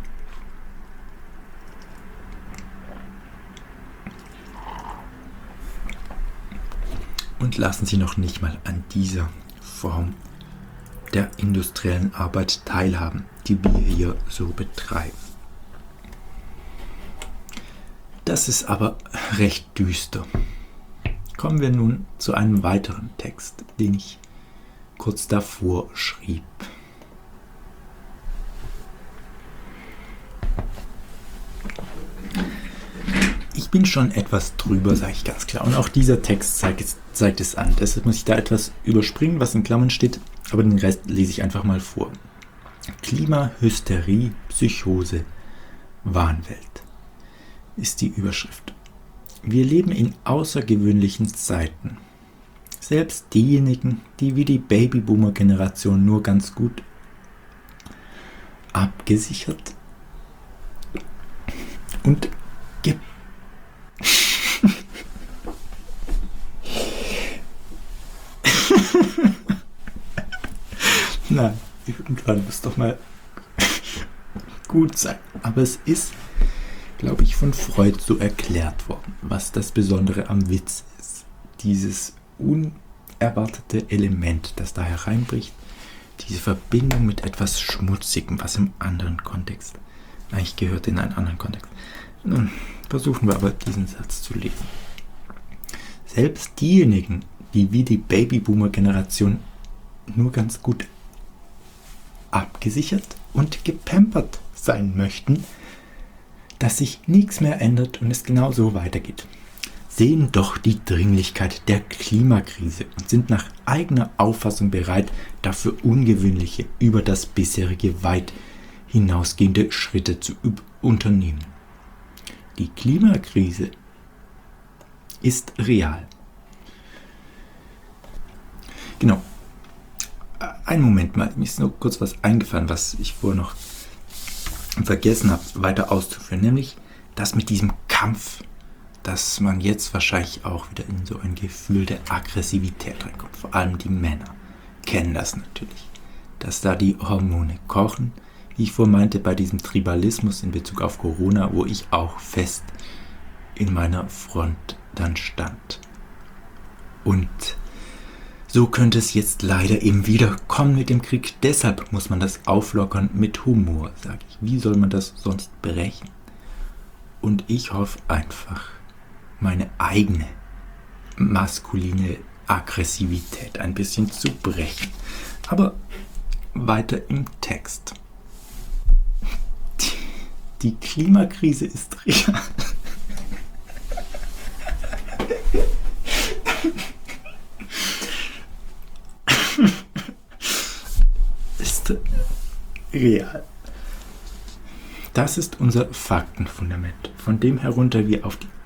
Und lassen sie noch nicht mal an dieser Form der industriellen Arbeit teilhaben, die wir hier so betreiben. Das ist aber recht düster. Kommen wir nun zu einem weiteren Text, den ich kurz davor schrieb. Ich bin schon etwas drüber, sage ich ganz klar. Und auch dieser Text zeigt es an. Deshalb muss ich da etwas überspringen, was in Klammern steht, aber den Rest lese ich einfach mal vor. Klimahysterie, Psychose, Wahnwelt ist die Überschrift. Wir leben in außergewöhnlichen Zeiten. Selbst diejenigen, die wie die Babyboomer-Generation nur ganz gut abgesichert und Nein, irgendwann muss doch mal gut sein. Aber es ist, glaube ich, von Freud so erklärt worden, was das Besondere am Witz ist. Dieses unerwartete Element, das da hereinbricht, diese Verbindung mit etwas Schmutzigem, was im anderen Kontext eigentlich gehört, in einen anderen Kontext. Nun versuchen wir aber diesen Satz zu lesen. Selbst diejenigen, die wie die Babyboomer-Generation nur ganz gut abgesichert und gepampert sein möchten, dass sich nichts mehr ändert und es genau so weitergeht, sehen doch die Dringlichkeit der Klimakrise und sind nach eigener Auffassung bereit, dafür ungewöhnliche, über das bisherige weit hinausgehende Schritte zu unternehmen. Die Klimakrise ist real. Genau. einen Moment mal, mir ist nur kurz was eingefallen, was ich vorher noch vergessen habe, weiter auszuführen, nämlich das mit diesem Kampf, dass man jetzt wahrscheinlich auch wieder in so ein Gefühl der Aggressivität reinkommt. Vor allem die Männer kennen das natürlich, dass da die Hormone kochen, wie ich vorhin meinte, bei diesem Tribalismus in Bezug auf Corona, wo ich auch fest in meiner Front dann stand. Und so könnte es jetzt leider eben wieder kommen mit dem Krieg. Deshalb muss man das auflockern mit Humor, sage ich. Wie soll man das sonst brechen? Und ich hoffe einfach, meine eigene maskuline Aggressivität ein bisschen zu brechen. Aber weiter im Text. Die Klimakrise ist real. Ist real. Das ist unser Faktenfundament, von dem herunter wir auf die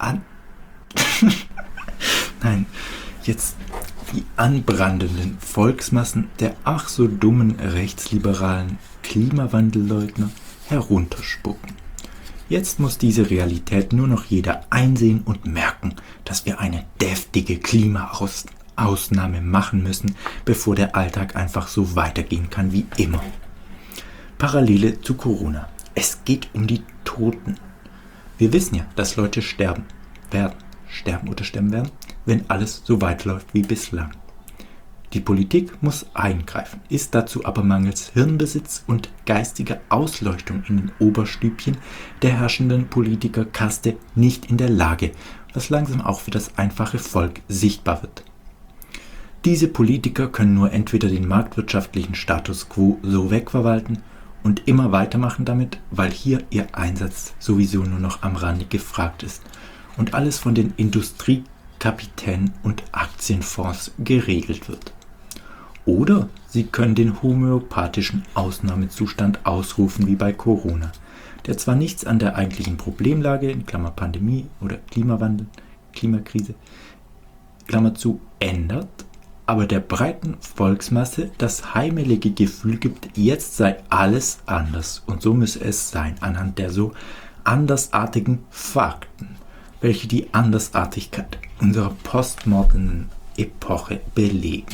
die anbrandenden Volksmassen der ach so dummen rechtsliberalen Klimawandelleugner herunterspucken. Jetzt muss diese Realität nur noch jeder einsehen und merken, dass wir eine deftige Klimaausnahme machen müssen, bevor der Alltag einfach so weitergehen kann wie immer. Parallele zu Corona. Es geht um die Toten. Wir wissen ja, dass Leute sterben werden, wenn alles so weiterläuft wie bislang. Die Politik muss eingreifen, ist dazu aber mangels Hirnbesitz und geistiger Ausleuchtung in den Oberstübchen der herrschenden Politikerkaste nicht in der Lage, was langsam auch für das einfache Volk sichtbar wird. Diese Politiker können nur entweder den marktwirtschaftlichen Status quo so wegverwalten und immer weitermachen damit, weil hier ihr Einsatz sowieso nur noch am Rande gefragt ist und alles von den Industriekapitänen und Aktienfonds geregelt wird. Oder sie können den homöopathischen Ausnahmezustand ausrufen wie bei Corona, der zwar nichts an der eigentlichen Problemlage, in Klammer Pandemie oder Klimawandel, Klimakrise, Klammer zu, ändert, aber der breiten Volksmasse das heimelige Gefühl gibt, jetzt sei alles anders und so müsse es sein, anhand der so andersartigen Fakten, welche die Andersartigkeit unserer postmodernen Epoche belegen.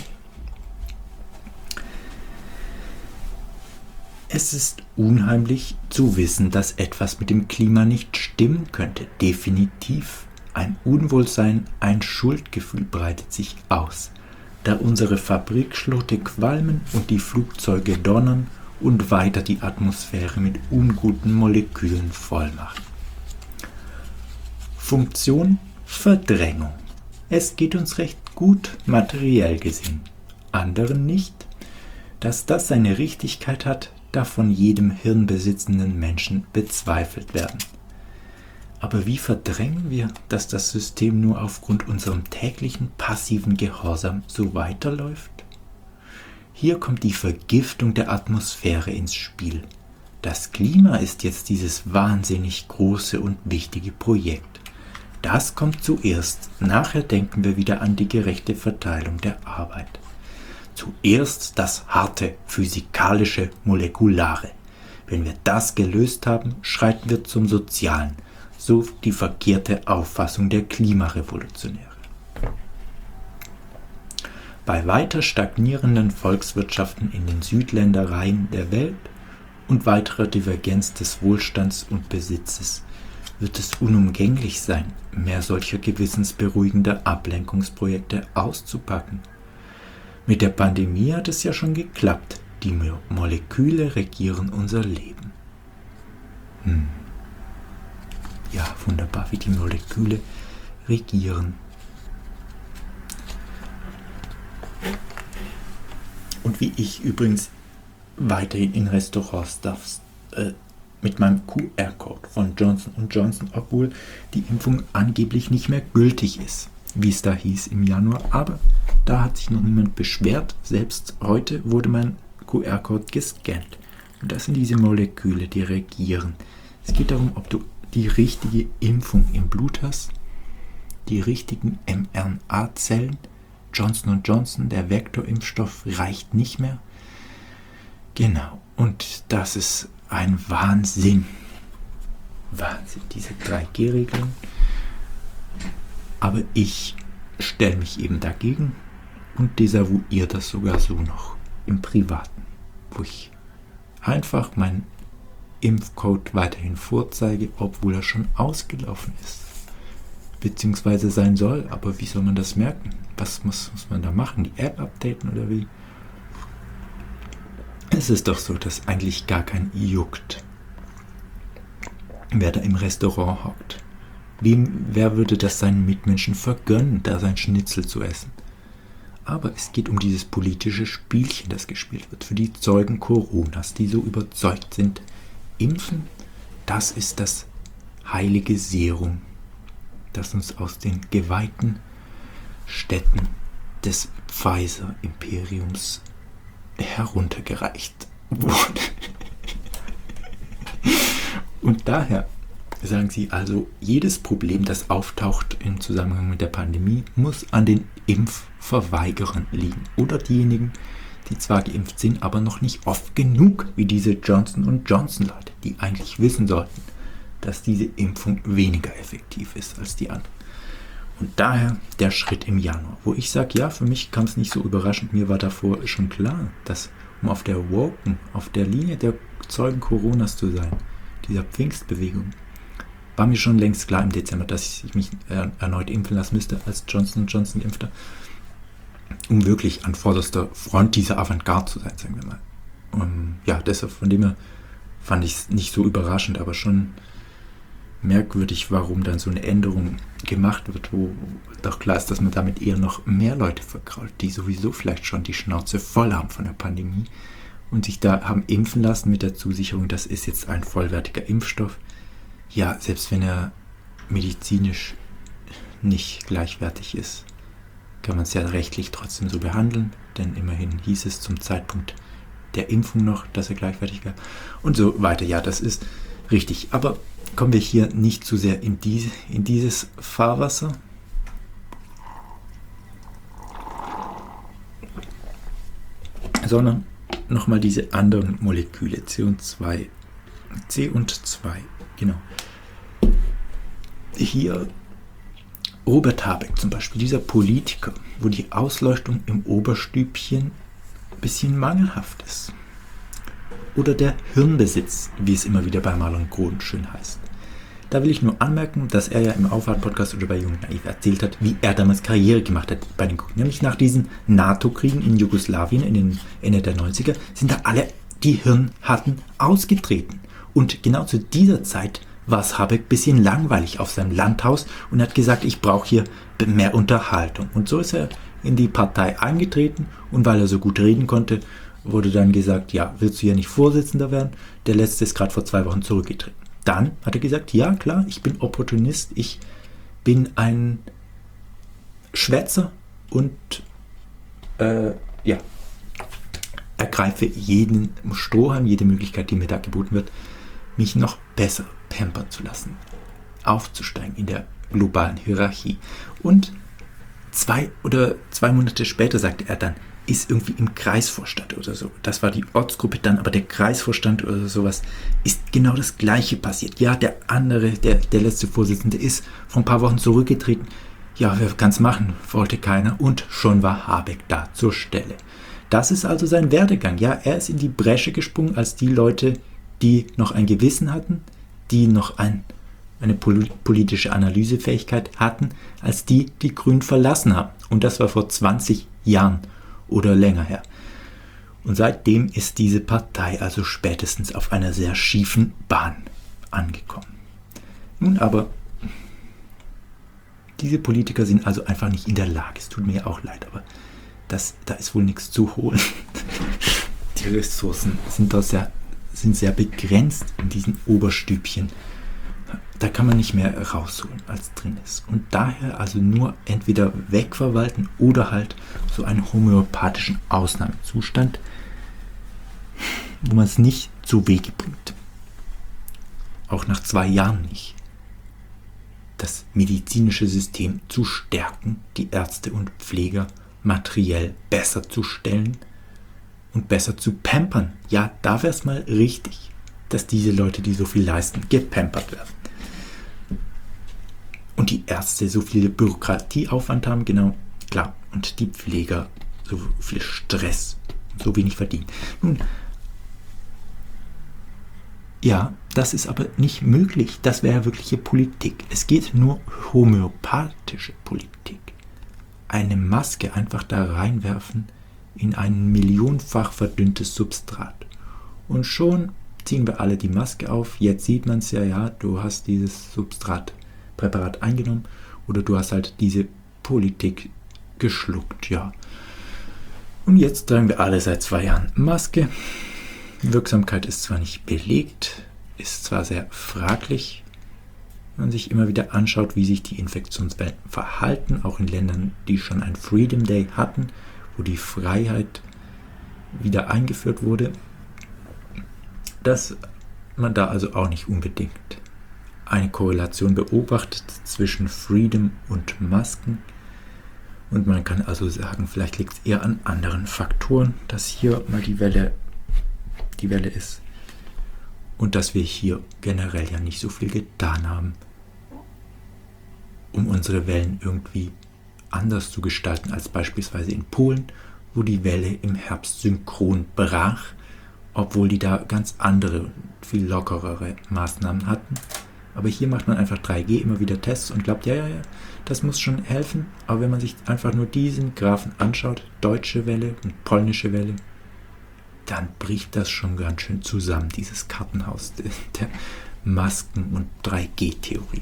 Es ist unheimlich zu wissen, dass etwas mit dem Klima nicht stimmen könnte. Definitiv. Ein Unwohlsein, ein Schuldgefühl breitet sich aus, da unsere Fabrikschlote qualmen und die Flugzeuge donnern und weiter die Atmosphäre mit unguten Molekülen vollmachen. Funktion Verdrängung. Es geht uns recht gut, materiell gesehen. Anderen nicht. Dass das seine Richtigkeit hat, darf von jedem hirnbesitzenden Menschen bezweifelt werden. Aber wie verdrängen wir, dass das System nur aufgrund unserem täglichen passiven Gehorsam so weiterläuft? Hier kommt die Vergiftung der Atmosphäre ins Spiel. Das Klima ist jetzt dieses wahnsinnig große und wichtige Projekt. Das kommt zuerst, nachher denken wir wieder an die gerechte Verteilung der Arbeit. Zuerst das harte, physikalische, molekulare. Wenn wir das gelöst haben, schreiten wir zum Sozialen, so die verkehrte Auffassung der Klimarevolutionäre. Bei weiter stagnierenden Volkswirtschaften in den Südländereien der Welt und weiterer Divergenz des Wohlstands und Besitzes wird es unumgänglich sein, mehr solcher gewissensberuhigender Ablenkungsprojekte auszupacken. Mit der Pandemie hat es ja schon geklappt. Die Moleküle regieren unser Leben. Ja, wunderbar, wie die Moleküle regieren. Und wie ich übrigens weiterhin in Restaurants darf, mit meinem QR-Code von Johnson & Johnson, obwohl die Impfung angeblich nicht mehr gültig ist, wie es da hieß im Januar. Aber da hat sich noch niemand beschwert. Selbst heute wurde mein QR-Code gescannt. Und das sind diese Moleküle, die regieren. Es geht darum, ob du die richtige Impfung im Blut hast, die richtigen mRNA-Zellen. Johnson & Johnson, der Vektorimpfstoff, reicht nicht mehr. Genau, und das ist ein Wahnsinn. Wahnsinn, diese 3G-Regeln. Aber ich stelle mich eben dagegen und desavouiere das sogar so noch im Privaten, wo ich einfach meinen Impfcode weiterhin vorzeige, obwohl er schon ausgelaufen ist. Beziehungsweise sein soll, aber wie soll man das merken? Was muss man da machen? Die App updaten oder wie? Es ist doch so, dass eigentlich gar kein juckt, wer da im Restaurant hockt. Wer würde das seinen Mitmenschen vergönnen, da sein Schnitzel zu essen? Aber es geht um dieses politische Spielchen, das gespielt wird. Für die Zeugen Coronas, die so überzeugt sind, Impfen, das ist das heilige Serum, das uns aus den geweihten Städten des Pfizer-Imperiums heruntergereicht wurde. Und daher sagen sie also, jedes Problem, das auftaucht im Zusammenhang mit der Pandemie, muss an den Impfverweigerern liegen. Oder diejenigen, die zwar geimpft sind, aber noch nicht oft genug, wie diese Johnson & Johnson-Leute, die eigentlich wissen sollten, dass diese Impfung weniger effektiv ist als die andere. Und daher der Schritt im Januar, wo ich sage, ja, für mich kam es nicht so überraschend, mir war davor schon klar, dass, um auf der auf der Linie der Zeugen Coronas zu sein, dieser Pfingstbewegung, war mir schon längst klar im Dezember, dass ich mich erneut impfen lassen müsste als Johnson & Johnson Geimpfter, um wirklich an vorderster Front dieser Avantgarde zu sein, sagen wir mal. Ja, deshalb von dem her fand ich es nicht so überraschend, aber schon merkwürdig, warum dann so eine Änderung gemacht wird, wo doch klar ist, dass man damit eher noch mehr Leute vergrault, die sowieso vielleicht schon die Schnauze voll haben von der Pandemie und sich da haben impfen lassen mit der Zusicherung, das ist jetzt ein vollwertiger Impfstoff. Ja, selbst wenn er medizinisch nicht gleichwertig ist, kann man es ja rechtlich trotzdem so behandeln, denn immerhin hieß es zum Zeitpunkt der Impfung noch, dass er gleichwertig wäre und so weiter. Ja, das ist richtig, aber kommen wir hier nicht zu sehr in dieses Fahrwasser. Sondern nochmal diese anderen Moleküle, C und 2, genau. Hier Robert Habeck zum Beispiel, dieser Politiker, wo die Ausleuchtung im Oberstübchen ein bisschen mangelhaft ist. Oder der Hirnbesitz, wie es immer wieder bei Marlon Groden schön heißt. Da will ich nur anmerken, dass er ja im Aufwart-Podcast oder bei Jung und Naiv erzählt hat, wie er damals Karriere gemacht hat bei den Grünen. Nämlich nach diesen NATO-Kriegen in Jugoslawien in den Ende der 90er sind da alle, die Hirn hatten, ausgetreten. Und genau zu dieser Zeit war es Habeck ein bisschen langweilig auf seinem Landhaus und hat gesagt, ich brauche hier mehr Unterhaltung. Und so ist er in die Partei eingetreten und weil er so gut reden konnte, wurde dann gesagt, ja, willst du hier nicht Vorsitzender werden? Der Letzte ist gerade vor 2 Wochen zurückgetreten. Dann hat er gesagt, ja klar, ich bin Opportunist, ich bin ein Schwätzer und ergreife jeden Strohhalm, jede Möglichkeit, die mir da geboten wird, mich noch besser pampern zu lassen, aufzusteigen in der globalen Hierarchie. Und 2 Monate später sagte er dann, ist irgendwie im Kreisvorstand oder so. Das war die Ortsgruppe dann, aber der Kreisvorstand oder sowas ist genau das Gleiche passiert. Ja, der andere, der letzte Vorsitzende ist vor ein paar Wochen zurückgetreten. Ja, wer kann es machen? Wollte keiner und schon war Habeck da zur Stelle. Das ist also sein Werdegang. Ja, er ist in die Bresche gesprungen als die Leute, die noch ein Gewissen hatten, die noch eine politische Analysefähigkeit hatten, als die Grünen verlassen haben. Und das war vor 20 Jahren oder länger her. Und seitdem ist diese Partei also spätestens auf einer sehr schiefen Bahn angekommen. Nun aber, diese Politiker sind also einfach nicht in der Lage, es tut mir ja auch leid, aber da ist wohl nichts zu holen. Die Ressourcen sind sehr begrenzt in diesen Oberstübchen. Da kann man nicht mehr rausholen, als drin ist. Und daher also nur entweder wegverwalten oder halt so einen homöopathischen Ausnahmezustand, wo man es nicht zu Wege bringt. Auch nach 2 Jahren nicht. Das medizinische System zu stärken, die Ärzte und Pfleger materiell besser zu stellen und besser zu pampern. Ja, da wäre es mal richtig, dass diese Leute, die so viel leisten, gepampert werden. Und die Ärzte so viel Bürokratieaufwand haben, genau, klar. Und die Pfleger so viel Stress, so wenig verdienen. Nun, ja, das ist aber nicht möglich. Das wäre wirkliche Politik. Es geht nur homöopathische Politik. Eine Maske einfach da reinwerfen in ein millionenfach verdünntes Substrat. Und schon ziehen wir alle die Maske auf. Jetzt sieht man es ja, du hast dieses Substratpräparat eingenommen oder du hast halt diese Politik geschluckt, ja. Und jetzt tragen wir alle seit 2 Jahren Maske. Die Wirksamkeit ist zwar nicht belegt, ist zwar sehr fraglich, wenn man sich immer wieder anschaut, wie sich die Infektionswellen verhalten, auch in Ländern, die schon ein Freedom Day hatten, wo die Freiheit wieder eingeführt wurde, dass man da also auch nicht unbedingt eine Korrelation beobachtet zwischen Freedom und Masken. Und man kann also sagen, vielleicht liegt es eher an anderen Faktoren, dass hier mal die Welle ist und dass wir hier generell ja nicht so viel getan haben, um unsere Wellen irgendwie anders zu gestalten als beispielsweise in Polen, wo die Welle im Herbst synchron brach, obwohl die da ganz andere, viel lockerere Maßnahmen hatten. Aber hier macht man einfach 3G, immer wieder Tests und glaubt, ja, das muss schon helfen. Aber wenn man sich einfach nur diesen Graphen anschaut, deutsche Welle und polnische Welle, dann bricht das schon ganz schön zusammen, dieses Kartenhaus der Masken- und 3G-Theorie.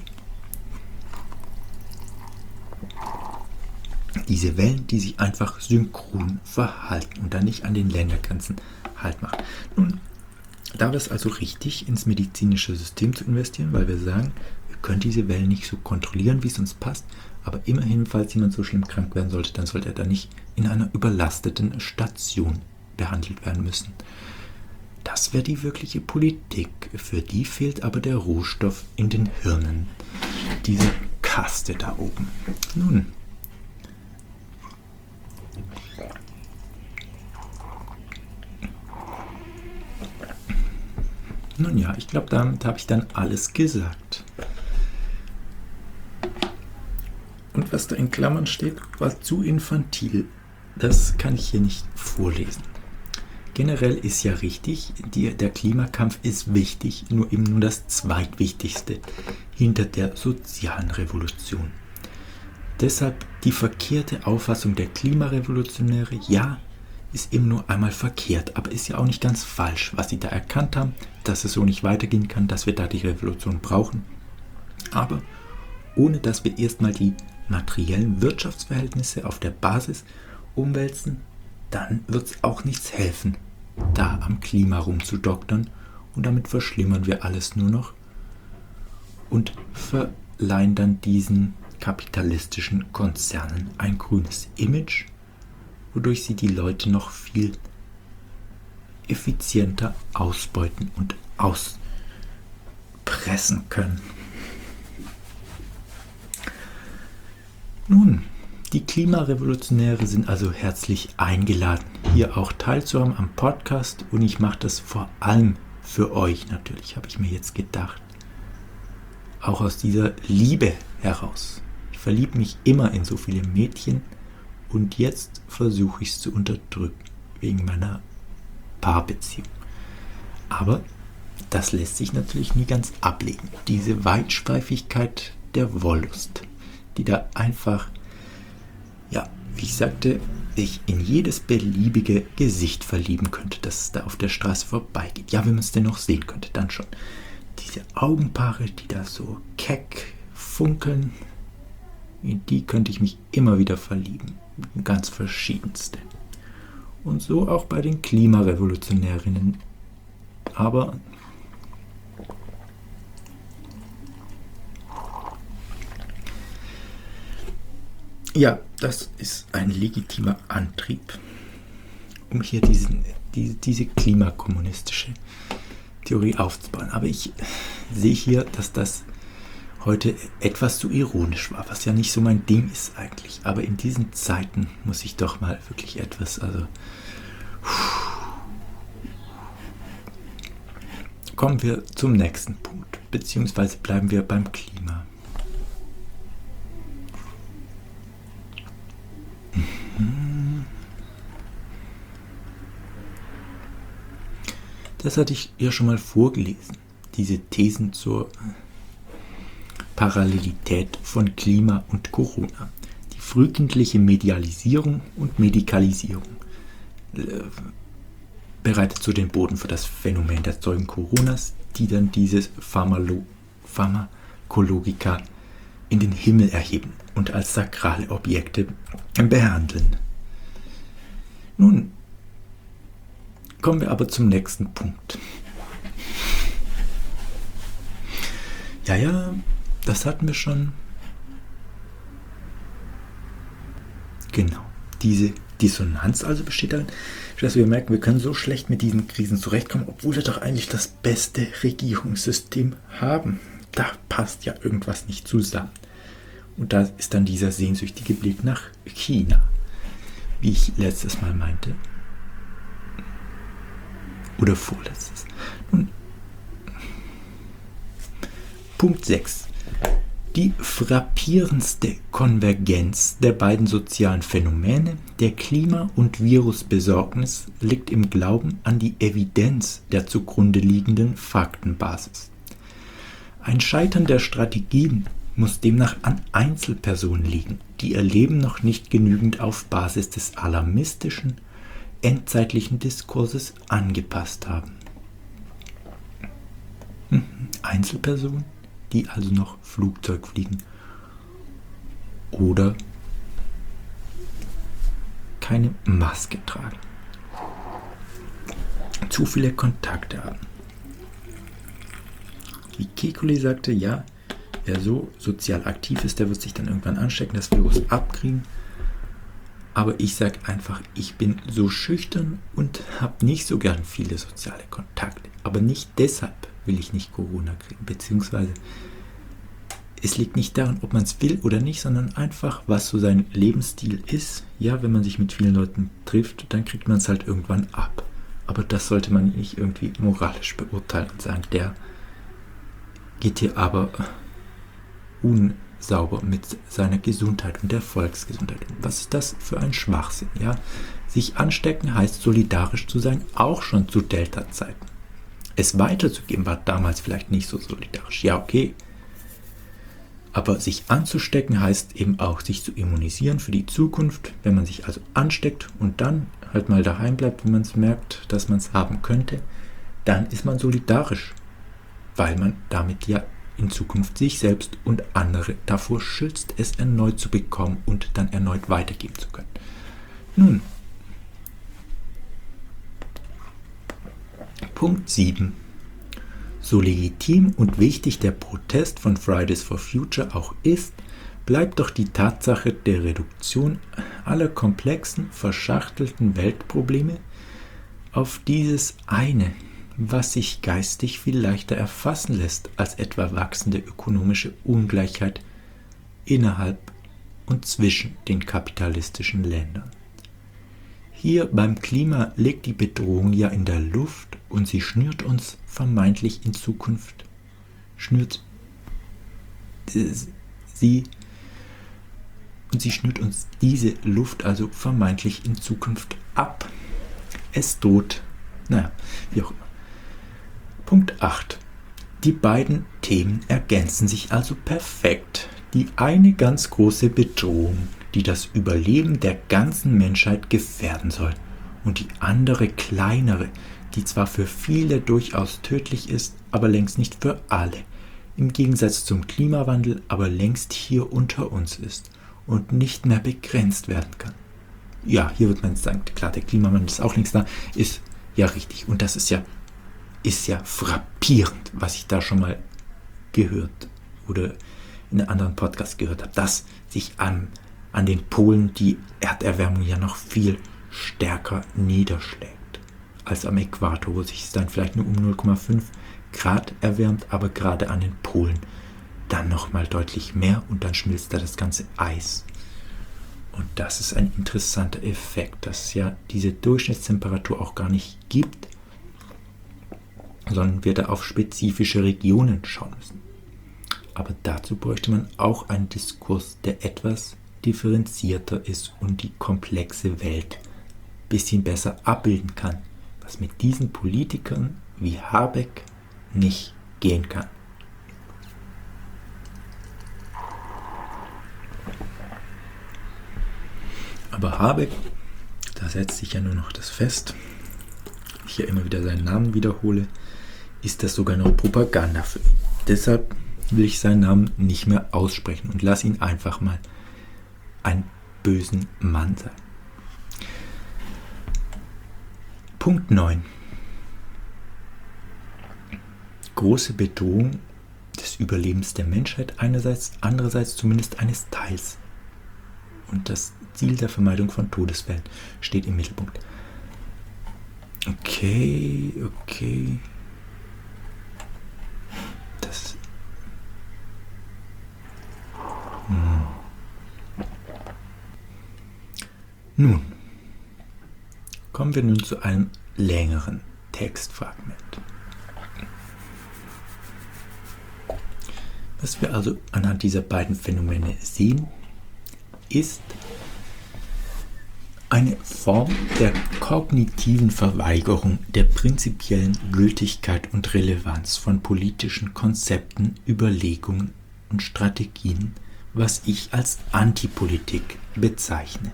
Diese Wellen, die sich einfach synchron verhalten und dann nicht an den Ländergrenzen Halt machen. Nun, da wäre es also richtig, ins medizinische System zu investieren, weil wir sagen, wir können diese Wellen nicht so kontrollieren, wie es uns passt, aber immerhin, falls jemand so schlimm krank werden sollte, dann sollte er da nicht in einer überlasteten Station behandelt werden müssen. Das wäre die wirkliche Politik. Für die fehlt aber der Rohstoff in den Hirnen. Diese Kaste da oben. Nun ja, ich glaube, damit habe ich dann alles gesagt. Und was da in Klammern steht, war zu infantil. Das kann ich hier nicht vorlesen. Generell ist ja richtig, der Klimakampf ist wichtig, nur eben nur das zweitwichtigste hinter der sozialen Revolution. Deshalb die verkehrte Auffassung der Klimarevolutionäre, ja, ist eben nur einmal verkehrt, aber ist ja auch nicht ganz falsch, was sie da erkannt haben, dass es so nicht weitergehen kann, dass wir da die Revolution brauchen. Aber ohne dass wir erstmal die materiellen Wirtschaftsverhältnisse auf der Basis umwälzen, dann wird es auch nichts helfen, da am Klima rumzudoktern, und damit verschlimmern wir alles nur noch und verleihen dann diesen kapitalistischen Konzernen ein grünes Image, wodurch sie die Leute noch viel effizienter ausbeuten und auspressen können. Nun, die Klimarevolutionäre sind also herzlich eingeladen, hier auch teilzuhaben am Podcast, und ich mache das vor allem für euch natürlich, habe ich mir jetzt gedacht. Auch aus dieser Liebe heraus. Ich verliebe mich immer in so viele Mädchen und jetzt versuche ich es zu unterdrücken, wegen meiner Paarbeziehung. Aber das lässt sich natürlich nie ganz ablegen. Diese Weitschweifigkeit der Wollust, die da einfach, ja, wie ich sagte, sich in jedes beliebige Gesicht verlieben könnte, das da auf der Straße vorbeigeht. Ja, wenn man es denn noch sehen könnte, dann schon. Diese Augenpaare, die da so keck funkeln, in die könnte ich mich immer wieder verlieben. Ganz verschiedenste. Und so auch bei den Klimarevolutionärinnen. Aber ja, das ist ein legitimer Antrieb, um hier diese klimakommunistische Theorie aufzubauen. Aber ich sehe hier, dass das heute etwas zu ironisch war, was ja nicht so mein Ding ist eigentlich. Aber in diesen Zeiten muss ich doch mal wirklich etwas, kommen wir zum nächsten Punkt, beziehungsweise bleiben wir beim Klima. Das hatte ich ja schon mal vorgelesen, diese Thesen zur Parallelität von Klima und Corona. Die frühkindliche Medialisierung und Medikalisierung bereitet so den Boden für das Phänomen der Zeugen Coronas, die dann dieses Pharmakologiker in den Himmel erheben und als sakrale Objekte behandeln. Nun kommen wir aber zum nächsten Punkt. Ja, das hatten wir schon. Genau, diese Dissonanz also besteht darin, dass wir merken, wir können so schlecht mit diesen Krisen zurechtkommen, obwohl wir doch eigentlich das beste Regierungssystem haben. Da passt ja irgendwas nicht zusammen. Und da ist dann dieser sehnsüchtige Blick nach China, wie ich letztes Mal meinte. Oder vorletztes. Nun, Punkt 6. Die frappierendste Konvergenz der beiden sozialen Phänomene, der Klima- und Virusbesorgnis, liegt im Glauben an die Evidenz der zugrunde liegenden Faktenbasis. Ein Scheitern der Strategien muss demnach an Einzelpersonen liegen, die ihr Leben noch nicht genügend auf Basis des alarmistischen, endzeitlichen Diskurses angepasst haben. Einzelpersonen, die also noch Flugzeug fliegen oder keine Maske tragen, zu viele Kontakte haben. Wie Kekulé sagte, ja, wer so sozial aktiv ist, der wird sich dann irgendwann anstecken, das Virus abkriegen. Aber ich sage einfach, ich bin so schüchtern und habe nicht so gern viele soziale Kontakte. Aber nicht deshalb will ich nicht Corona kriegen, beziehungsweise es liegt nicht daran, ob man es will oder nicht, sondern einfach, was so sein Lebensstil ist. Ja, wenn man sich mit vielen Leuten trifft, dann kriegt man es halt irgendwann ab. Aber das sollte man nicht irgendwie moralisch beurteilen und sagen, der geht hier aber unsauber mit seiner Gesundheit und der Volksgesundheit. Was ist das für ein Schwachsinn? Ja? Sich anstecken heißt solidarisch zu sein, auch schon zu Delta-Zeiten. Es weiterzugeben war damals vielleicht nicht so solidarisch. Ja, okay. Aber sich anzustecken heißt eben auch, sich zu immunisieren für die Zukunft. Wenn man sich also ansteckt und dann halt mal daheim bleibt, wenn man es merkt, dass man es haben könnte, dann ist man solidarisch. Weil man damit ja in Zukunft sich selbst und andere davor schützt, es erneut zu bekommen und dann erneut weitergeben zu können. Nun, Punkt 7. So legitim und wichtig der Protest von Fridays for Future auch ist, bleibt doch die Tatsache der Reduktion aller komplexen, verschachtelten Weltprobleme auf dieses eine, was sich geistig viel leichter erfassen lässt als etwa wachsende ökonomische Ungleichheit innerhalb und zwischen den kapitalistischen Ländern. Hier beim Klima liegt die Bedrohung ja in der Luft und sie schnürt uns vermeintlich in Zukunft. Sie schnürt uns diese Luft also vermeintlich in Zukunft ab. Es droht, wie auch immer. Punkt 8. Die beiden Themen ergänzen sich also perfekt. Die eine ganz große Bedrohung, die das Überleben der ganzen Menschheit gefährden soll, und die andere kleinere, die zwar für viele durchaus tödlich ist, aber längst nicht für alle, im Gegensatz zum Klimawandel aber längst hier unter uns ist und nicht mehr begrenzt werden kann. Ja, hier wird man sagen, klar, der Klimawandel ist auch längst da, ist ja richtig, und das ist ja frappierend, was ich da schon mal gehört oder in einem anderen Podcast gehört habe, dass sich an den Polen die Erderwärmung ja noch viel stärker niederschlägt als am Äquator, wo sich es dann vielleicht nur um 0,5 Grad erwärmt, aber gerade an den Polen dann nochmal deutlich mehr und dann schmilzt da das ganze Eis. Und das ist ein interessanter Effekt, dass es ja diese Durchschnittstemperatur auch gar nicht gibt, sondern wird er auf spezifische Regionen schauen müssen. Aber dazu bräuchte man auch einen Diskurs, der etwas differenzierter ist und die komplexe Welt ein bisschen besser abbilden kann, was mit diesen Politikern wie Habeck nicht gehen kann. Aber Habeck, da setzt sich ja nur noch das fest, ich ja immer wieder seinen Namen wiederhole, ist das sogar noch Propaganda für ihn. Deshalb will ich seinen Namen nicht mehr aussprechen und lass ihn einfach mal einen bösen Mann sein. Punkt 9. Große Bedrohung des Überlebens der Menschheit einerseits, andererseits zumindest eines Teils. Und das Ziel der Vermeidung von Todesfällen steht im Mittelpunkt. Okay. Das. Nun, kommen wir nun zu einem längeren Textfragment. Was wir also anhand dieser beiden Phänomene sehen, ist eine Form der kognitiven Verweigerung der prinzipiellen Gültigkeit und Relevanz von politischen Konzepten, Überlegungen und Strategien, was ich als Antipolitik bezeichne.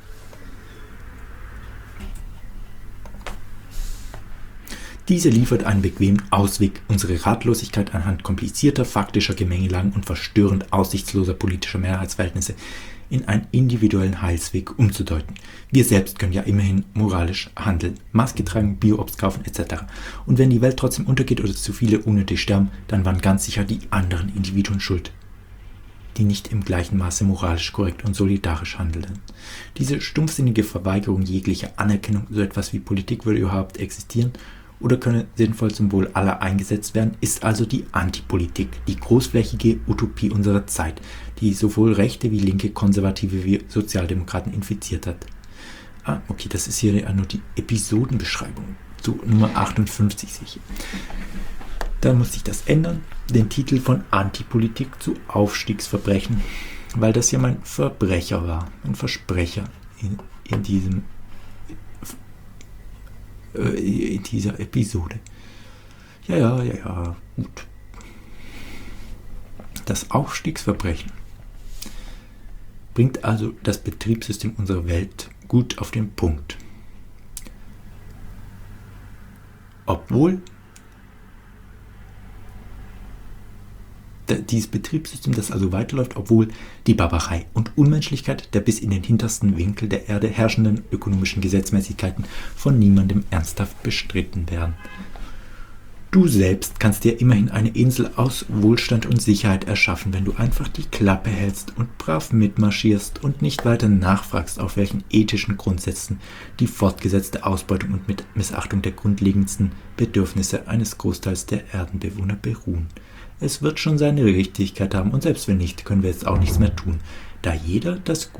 Diese liefert einen bequemen Ausweg, unsere Ratlosigkeit anhand komplizierter faktischer Gemengelagen und verstörend aussichtsloser politischer Mehrheitsverhältnisse in einen individuellen Heilsweg umzudeuten. Wir selbst können ja immerhin moralisch handeln, Maske tragen, Bio-Obst kaufen etc. Und wenn die Welt trotzdem untergeht oder zu viele unnötig sterben, dann waren ganz sicher die anderen Individuen schuld, die nicht im gleichen Maße moralisch korrekt und solidarisch handeln. Diese stumpfsinnige Verweigerung jeglicher Anerkennung, so etwas wie Politik würde überhaupt existieren oder könne sinnvoll zum Wohl aller eingesetzt werden, ist also die Antipolitik, die großflächige Utopie unserer Zeit, die sowohl Rechte wie Linke, Konservative wie Sozialdemokraten infiziert hat. Okay, das ist hier ja nur die Episodenbeschreibung zu Nummer 58 sicher. Da muss ich das ändern, den Titel von Antipolitik zu Aufstiegsverbrechen, weil das ja mein Verbrecher war, ein Versprecher in dieser Episode. Ja, gut. Das Aufstiegsverbrechen bringt also das Betriebssystem unserer Welt gut auf den Punkt. Obwohl dieses Betriebssystem, das also weiterläuft, obwohl die Barbarei und Unmenschlichkeit der bis in den hintersten Winkel der Erde herrschenden ökonomischen Gesetzmäßigkeiten von niemandem ernsthaft bestritten werden. Du selbst kannst dir immerhin eine Insel aus Wohlstand und Sicherheit erschaffen, wenn du einfach die Klappe hältst und brav mitmarschierst und nicht weiter nachfragst, auf welchen ethischen Grundsätzen die fortgesetzte Ausbeutung und Missachtung der grundlegendsten Bedürfnisse eines Großteils der Erdenbewohner beruhen. Es wird schon seine Richtigkeit haben und selbst wenn nicht, können wir jetzt auch nichts mehr tun, da jeder,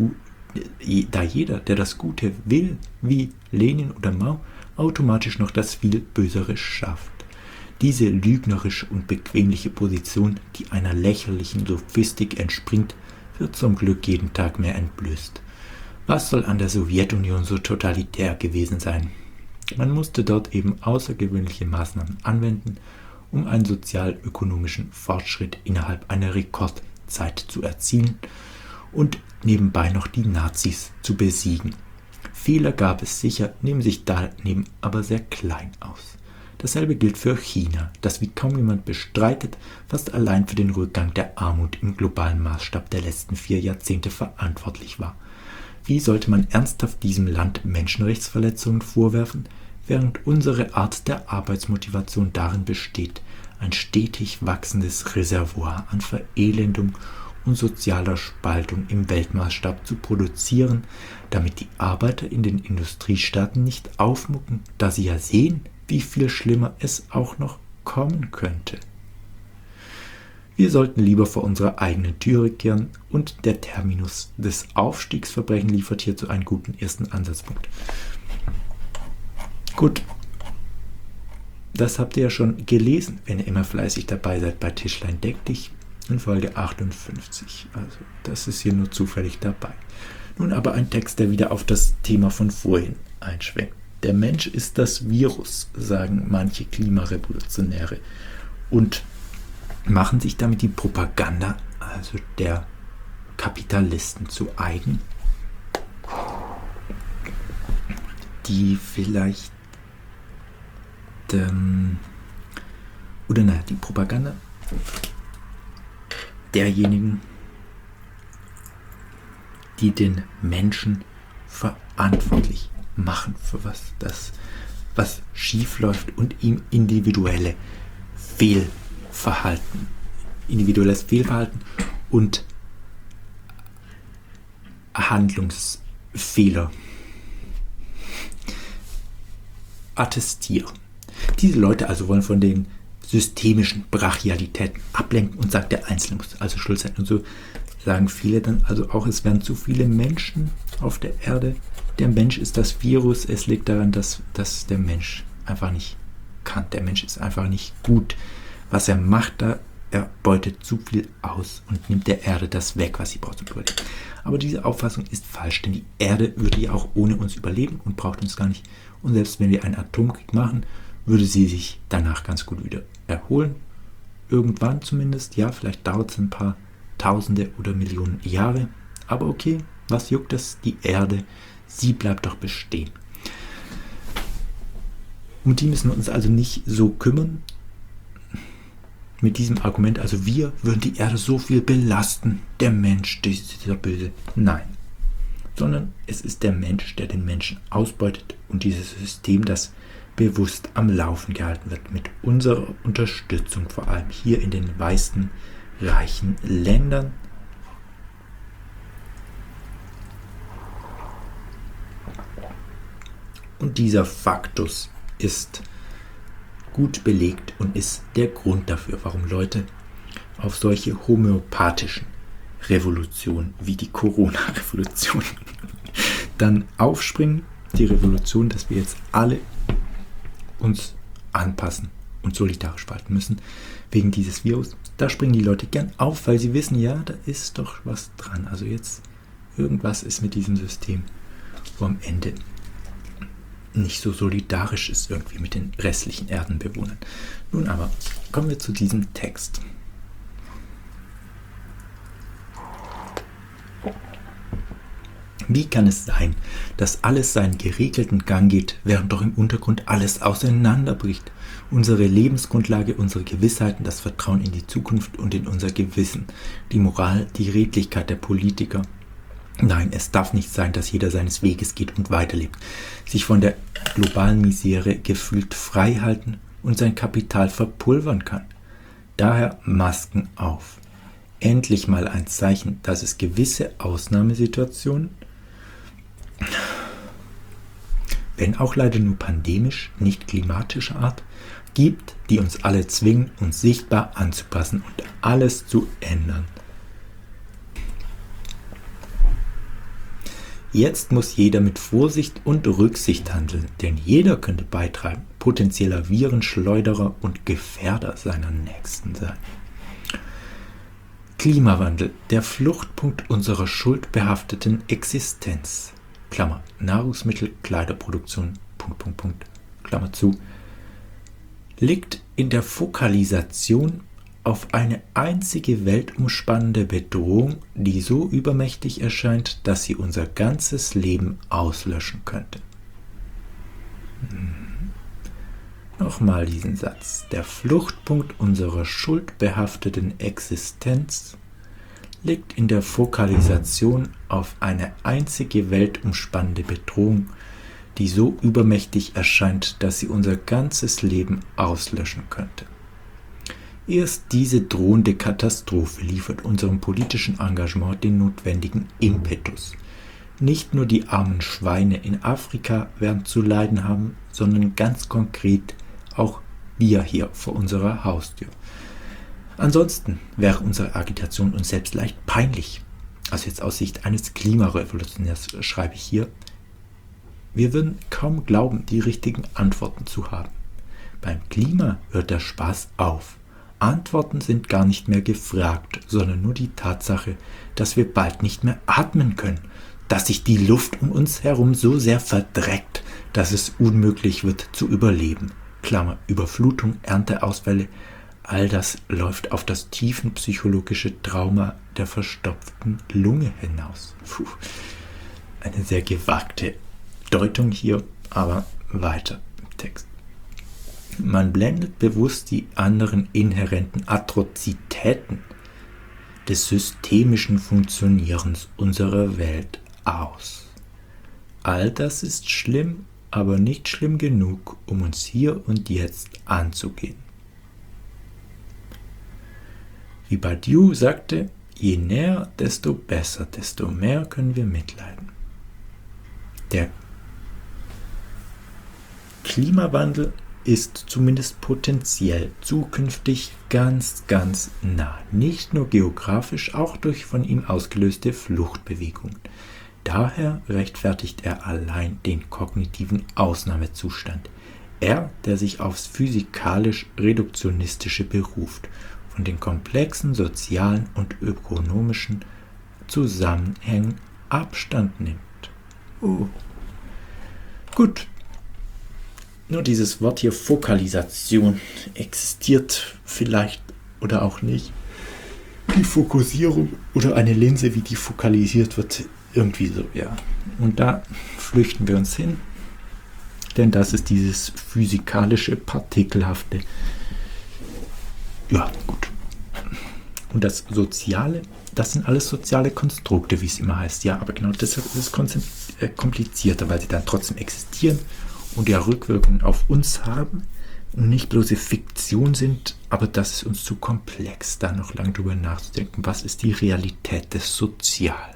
der das Gute will, wie Lenin oder Mao, automatisch noch das viel Bösere schafft. Diese lügnerische und bequemliche Position, die einer lächerlichen Sophistik entspringt, wird zum Glück jeden Tag mehr entblößt. Was soll an der Sowjetunion so totalitär gewesen sein? Man musste dort eben außergewöhnliche Maßnahmen anwenden, um einen sozial-ökonomischen Fortschritt innerhalb einer Rekordzeit zu erzielen und nebenbei noch die Nazis zu besiegen. Fehler gab es sicher, nehmen sich daneben aber sehr klein aus. Dasselbe gilt für China, das wie kaum jemand bestreitet, fast allein für den Rückgang der Armut im globalen Maßstab der letzten 4 Jahrzehnte verantwortlich war. Wie sollte man ernsthaft diesem Land Menschenrechtsverletzungen vorwerfen, während unsere Art der Arbeitsmotivation darin besteht, ein stetig wachsendes Reservoir an Verelendung und sozialer Spaltung im Weltmaßstab zu produzieren, damit die Arbeiter in den Industriestaaten nicht aufmucken, da sie ja sehen, wie viel schlimmer es auch noch kommen könnte. Wir sollten lieber vor unserer eigenen Türe kehren und der Terminus des Aufstiegsverbrechens liefert hierzu einen guten ersten Ansatzpunkt. Gut, das habt ihr ja schon gelesen, wenn ihr immer fleißig dabei seid bei Tischlein deck dich in Folge 58. Also das ist hier nur zufällig dabei. Nun aber ein Text, der wieder auf das Thema von vorhin einschwenkt. Der Mensch ist das Virus, sagen manche Klimarevolutionäre und machen sich damit die Propaganda, also der Kapitalisten, zu eigen, die vielleicht die Propaganda derjenigen, die den Menschen verantwortlich machen für was schief läuft und ihm individuelles Fehlverhalten und Handlungsfehler attestieren. Diese Leute also wollen von den systemischen Brachialitäten ablenken und sagt, der Einzelne muss also schuld sein. Und so sagen viele dann also auch, es werden zu viele Menschen auf der Erde. Der Mensch ist das Virus. Es liegt daran, dass der Mensch einfach nicht kann. Der Mensch ist einfach nicht gut. Was er macht, da er beutet zu viel aus und nimmt der Erde das weg, was sie braucht zum Überleben. Aber diese Auffassung ist falsch, denn die Erde würde ja auch ohne uns überleben und braucht uns gar nicht. Und selbst wenn wir einen Atomkrieg machen, würde sie sich danach ganz gut wieder erholen. Irgendwann zumindest, ja, vielleicht dauert es ein paar Tausende oder Millionen Jahre. Aber okay, was juckt das? Die Erde, sie bleibt doch bestehen. Um die müssen wir uns also nicht so kümmern. Mit diesem Argument, also wir würden die Erde so viel belasten, der Mensch, dieser Böse. Nein, sondern es ist der Mensch, der den Menschen ausbeutet und dieses System, das bewusst am Laufen gehalten wird, mit unserer Unterstützung, vor allem hier in den meisten reichen Ländern. Und dieser Faktus ist gut belegt und ist der Grund dafür, warum Leute auf solche homöopathischen Revolutionen wie die Corona-Revolution dann aufspringen. Die Revolution, dass wir jetzt alle uns anpassen und solidarisch verhalten müssen wegen dieses Virus. Da springen die Leute gern auf, weil sie wissen, ja, da ist doch was dran. Also jetzt irgendwas ist mit diesem System, wo am Ende nicht so solidarisch ist irgendwie mit den restlichen Erdenbewohnern. Nun aber, kommen wir zu diesem Text. Wie kann es sein, dass alles seinen geregelten Gang geht, während doch im Untergrund alles auseinanderbricht? Unsere Lebensgrundlage, unsere Gewissheiten, das Vertrauen in die Zukunft und in unser Gewissen, die Moral, die Redlichkeit der Politiker. Nein, es darf nicht sein, dass jeder seines Weges geht und weiterlebt, sich von der globalen Misere gefühlt frei halten und sein Kapital verpulvern kann. Daher Masken auf. Endlich mal ein Zeichen, dass es gewisse Ausnahmesituationen, wenn auch leider nur pandemisch, nicht klimatischer Art, gibt, die uns alle zwingen, uns sichtbar anzupassen und alles zu ändern. Jetzt muss jeder mit Vorsicht und Rücksicht handeln, denn jeder könnte beitragen, potenzieller Virenschleuderer und Gefährder seiner Nächsten sein. Klimawandel, der Fluchtpunkt unserer schuldbehafteten Existenz. Klammer, Nahrungsmittel, Kleiderproduktion, ... Klammer zu, liegt in der Fokalisation auf eine einzige weltumspannende Bedrohung, die so übermächtig erscheint, dass sie unser ganzes Leben auslöschen könnte. Nochmal diesen Satz. Der Fluchtpunkt unserer schuldbehafteten Existenz liegt in der Fokalisation auf eine einzige weltumspannende Bedrohung, die so übermächtig erscheint, dass sie unser ganzes Leben auslöschen könnte. Erst diese drohende Katastrophe liefert unserem politischen Engagement den notwendigen Impetus. Nicht nur die armen Schweine in Afrika werden zu leiden haben, sondern ganz konkret auch wir hier vor unserer Haustür. Ansonsten wäre unsere Agitation uns selbst leicht peinlich. Also jetzt aus Sicht eines Klimarevolutionärs schreibe ich hier, wir würden kaum glauben, die richtigen Antworten zu haben. Beim Klima hört der Spaß auf. Antworten sind gar nicht mehr gefragt, sondern nur die Tatsache, dass wir bald nicht mehr atmen können, dass sich die Luft um uns herum so sehr verdreckt, dass es unmöglich wird zu überleben. Klammer, Überflutung, Ernteausfälle, all das läuft auf das tiefenpsychologische Trauma der verstopften Lunge hinaus. Eine sehr gewagte Deutung hier, aber weiter im Text. Man blendet bewusst die anderen inhärenten Atrozitäten des systemischen Funktionierens unserer Welt aus. All das ist schlimm, aber nicht schlimm genug, um uns hier und jetzt anzugehen. Wie Badiou sagte, je näher, desto besser, desto mehr können wir mitleiden. Der Klimawandel ist zumindest potenziell zukünftig ganz, ganz nah. Nicht nur geografisch, auch durch von ihm ausgelöste Fluchtbewegungen. Daher rechtfertigt er allein den kognitiven Ausnahmezustand. Er, der sich aufs physikalisch-reduktionistische beruft, von den komplexen sozialen und ökonomischen Zusammenhängen Abstand nimmt. Gut. Nur dieses Wort hier Fokalisation existiert vielleicht oder auch nicht. Die Fokussierung oder eine Linse, wie die fokalisiert wird, irgendwie so, ja. Und da flüchten wir uns hin, denn das ist dieses physikalische, partikelhafte. Ja, gut. Und das Soziale, das sind alles soziale Konstrukte, wie es immer heißt. Ja, aber genau deshalb ist es komplizierter, weil sie dann trotzdem existieren und ja Rückwirkungen auf uns haben und nicht bloße Fiktion sind, aber das ist uns zu komplex, da noch lange drüber nachzudenken. Was ist die Realität des Sozialen?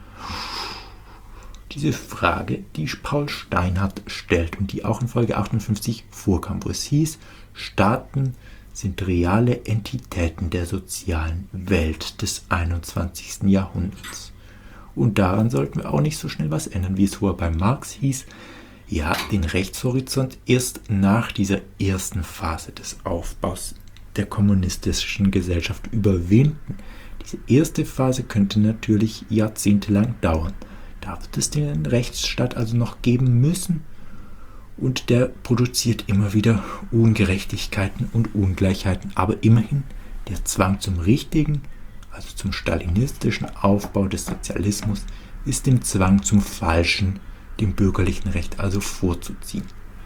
Diese Frage, die Paul Steinhardt stellt und die auch in Folge 58 vorkam, wo es hieß, Staaten sind reale Entitäten der sozialen Welt des 21. Jahrhunderts. Und daran sollten wir auch nicht so schnell was ändern, wie es vorher bei Marx hieß, ja, den Rechtshorizont erst nach dieser ersten Phase des Aufbaus der kommunistischen Gesellschaft überwinden. Diese erste Phase könnte natürlich jahrzehntelang dauern. Da wird es den Rechtsstaat also noch geben müssen und der produziert immer wieder Ungerechtigkeiten und Ungleichheiten. Aber immerhin der Zwang zum Richtigen, also zum stalinistischen Aufbau des Sozialismus, ist dem Zwang zum Falschen, dem bürgerlichen Recht also vorzuziehen.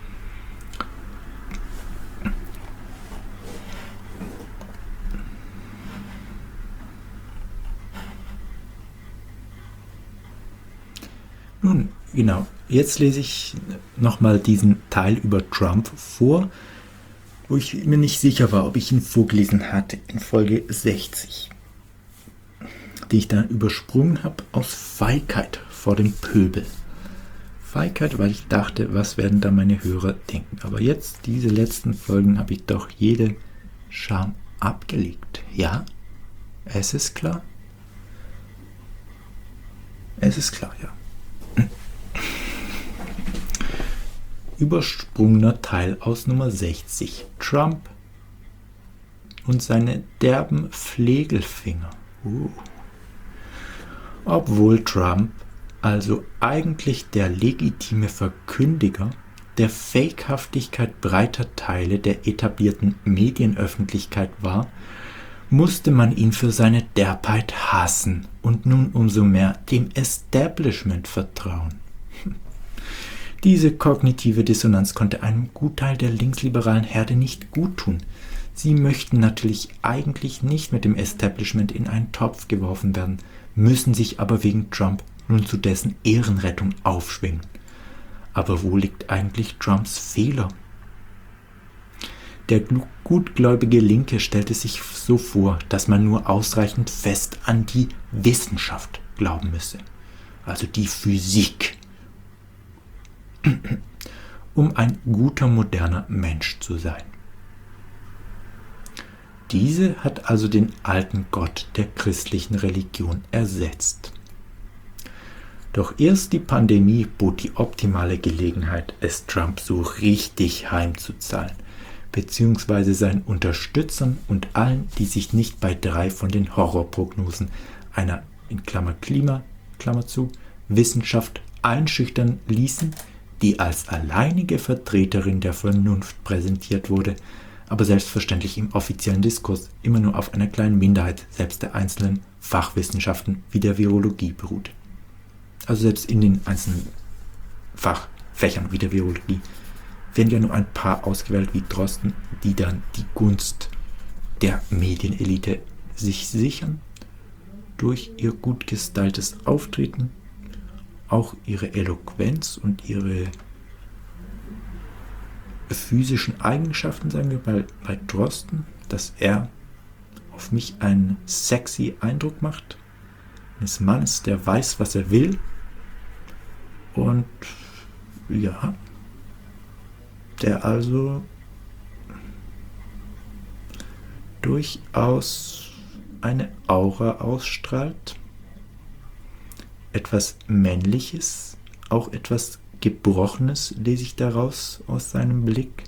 Nun, genau, jetzt lese ich nochmal diesen Teil über Trump vor, wo ich mir nicht sicher war, ob ich ihn vorgelesen hatte, in Folge 60, die ich dann übersprungen habe aus Feigheit vor dem Pöbel. Feigheit, weil ich dachte, was werden da meine Hörer denken. Aber jetzt, diese letzten Folgen, habe ich doch jede Scham abgelegt. Ja, es ist klar. Es ist klar, ja. Übersprungener Teil aus Nummer 60. Trump und seine derben Flegelfinger. Obwohl Trump also eigentlich der legitime Verkündiger der Fakehaftigkeit breiter Teile der etablierten Medienöffentlichkeit war, musste man ihn für seine Derbheit hassen und nun umso mehr dem Establishment vertrauen. Diese kognitive Dissonanz konnte einem Gutteil der linksliberalen Herde nicht guttun. Sie möchten natürlich eigentlich nicht mit dem Establishment in einen Topf geworfen werden, müssen sich aber wegen Trump nun zu dessen Ehrenrettung aufschwingen. Aber wo liegt eigentlich Trumps Fehler? Der gutgläubige Linke stellte sich so vor, dass man nur ausreichend fest an die Wissenschaft glauben müsse, also die Physik, um ein guter, moderner Mensch zu sein. Diese hat also den alten Gott der christlichen Religion ersetzt. Doch erst die Pandemie bot die optimale Gelegenheit, es Trump so richtig heimzuzahlen. beziehungsweise seinen Unterstützern und allen, die sich nicht bei 3 von den Horrorprognosen einer in Klammer Klima, Klammer zu, Wissenschaft einschüchtern ließen, die als alleinige Vertreterin der Vernunft präsentiert wurde, aber selbstverständlich im offiziellen Diskurs immer nur auf einer kleinen Minderheit selbst der einzelnen Fachwissenschaften wie der Virologie beruht. Also selbst in den einzelnen Fachfächern wie der Virologie werden ja nur ein paar ausgewählt wie Drosten, die dann die Gunst der Medienelite sich sichern durch ihr gut gestyltes Auftreten, auch ihre Eloquenz und ihre physischen Eigenschaften, sagen wir bei Drosten, dass er auf mich einen sexy Eindruck macht, eines Mannes, der weiß, was er will und ja, der also durchaus eine Aura ausstrahlt, etwas Männliches, auch etwas Gebrochenes lese ich daraus aus seinem Blick,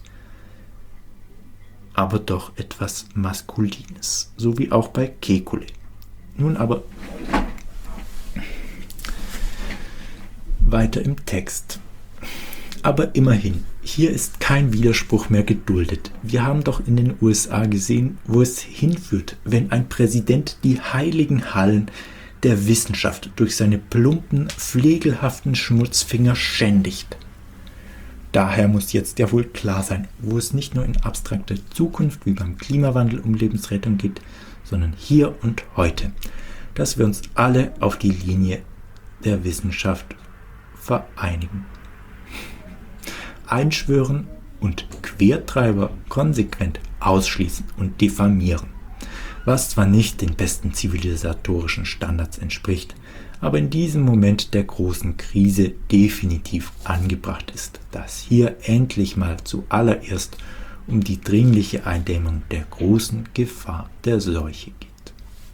aber doch etwas Maskulines, so wie auch bei Kekulé. Nun aber weiter im Text. Aber immerhin, hier ist kein Widerspruch mehr geduldet. Wir haben doch in den USA gesehen, wo es hinführt, wenn ein Präsident die heiligen Hallen der Wissenschaft durch seine plumpen, pflegelhaften Schmutzfinger schändigt. Daher muss jetzt ja wohl klar sein, wo es nicht nur in abstrakter Zukunft wie beim Klimawandel um Lebensrettung geht, sondern hier und heute, dass wir uns alle auf die Linie der Wissenschaft vereinigen. Einschwören und Quertreiber konsequent ausschließen und diffamieren, was zwar nicht den besten zivilisatorischen Standards entspricht, aber in diesem Moment der großen Krise definitiv angebracht ist, dass hier endlich mal zuallererst um die dringliche Eindämmung der großen Gefahr der Seuche geht.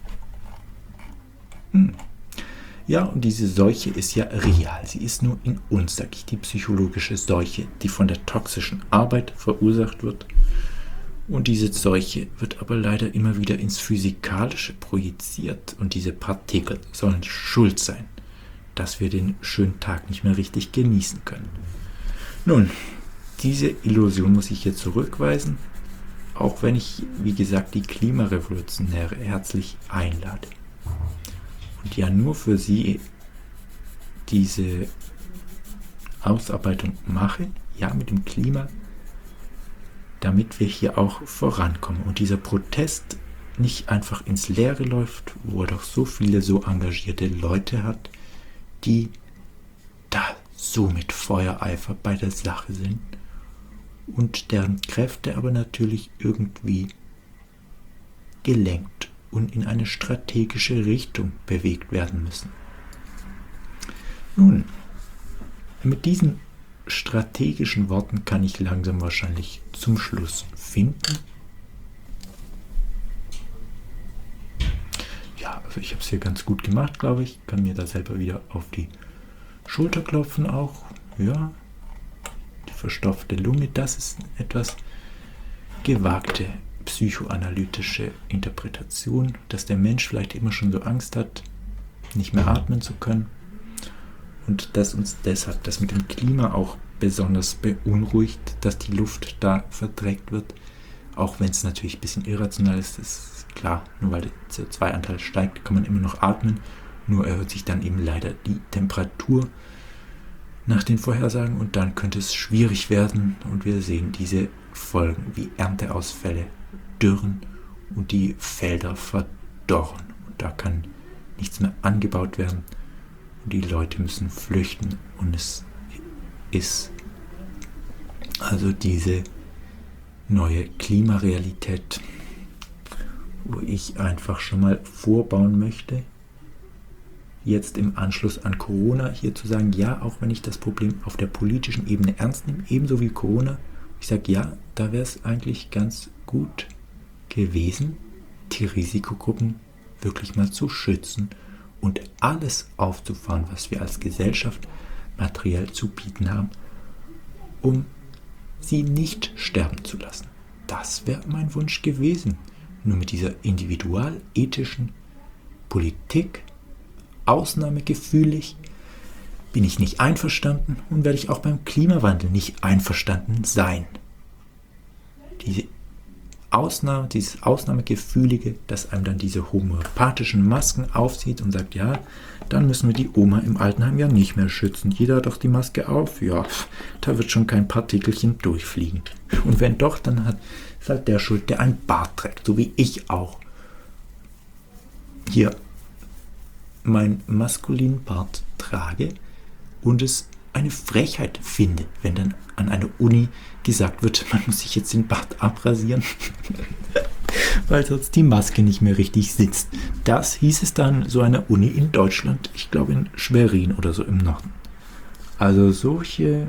Ja, und diese Seuche ist ja real. Sie ist nur in uns, sage ich, die psychologische Seuche, die von der toxischen Arbeit verursacht wird. Und diese Seuche wird aber leider immer wieder ins Physikalische projiziert. Und diese Partikel sollen schuld sein, dass wir den schönen Tag nicht mehr richtig genießen können. Nun, diese Illusion muss ich hier zurückweisen, auch wenn ich, wie gesagt, die Klimarevolutionäre herzlich einlade. Und ja nur für sie diese Ausarbeitung mache, ja mit dem Klima, damit wir hier auch vorankommen und dieser Protest nicht einfach ins Leere läuft, wo er doch so viele so engagierte Leute hat, die da so mit Feuereifer bei der Sache sind und deren Kräfte aber natürlich irgendwie gelenkt und in eine strategische Richtung bewegt werden müssen. Nun, mit diesen strategischen Worten kann ich langsam wahrscheinlich zum Schluss finden. Ja, also ich habe es hier ganz gut gemacht, glaube ich. Kann mir da selber wieder auf die Schulter klopfen auch. Ja, die verstopfte Lunge, das ist etwas gewagte psychoanalytische Interpretation, dass der Mensch vielleicht immer schon so Angst hat, nicht mehr atmen zu können und dass uns deshalb das mit dem Klima auch besonders beunruhigt, dass die Luft da verdreckt wird, auch wenn es natürlich ein bisschen irrational ist, ist klar, nur weil der CO2-Anteil steigt, kann man immer noch atmen, nur erhöht sich dann eben leider die Temperatur nach den Vorhersagen und dann könnte es schwierig werden und wir sehen diese Folgen wie Ernteausfälle, Dürren und die Felder verdorren und da kann nichts mehr angebaut werden und die Leute müssen flüchten und es ist also diese neue Klimarealität, wo ich einfach schon mal vorbauen möchte, jetzt im Anschluss an Corona hier zu sagen, ja, auch wenn ich das Problem auf der politischen Ebene ernst nehme, ebenso wie Corona, ich sage, ja, da wäre es eigentlich ganz gut gewesen, die Risikogruppen wirklich mal zu schützen und alles aufzufahren, was wir als Gesellschaft materiell zu bieten haben, um sie nicht sterben zu lassen. das wäre mein Wunsch gewesen. Nur mit dieser individualethischen Politik, ausnahmegefühlig, bin ich nicht einverstanden und werde ich auch beim Klimawandel nicht einverstanden sein. Dieses Ausnahmegefühlige, dass einem dann diese homöopathischen Masken aufzieht und sagt, ja, dann müssen wir die Oma im Altenheim ja nicht mehr schützen. Jeder hat doch die Maske auf. Ja, da wird schon kein Partikelchen durchfliegen. Und wenn doch, dann ist halt der schuld, der ein Bart trägt, so wie ich auch. Hier meinen maskulinen Bart trage und es eine Frechheit finde, wenn dann an einer Uni gesagt wird, man muss sich jetzt den Bart abrasieren, weil sonst die Maske nicht mehr richtig sitzt. Das hieß es dann so einer Uni in Deutschland, ich glaube in Schwerin oder so im Norden. Also solche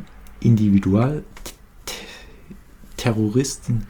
Individualterroristen,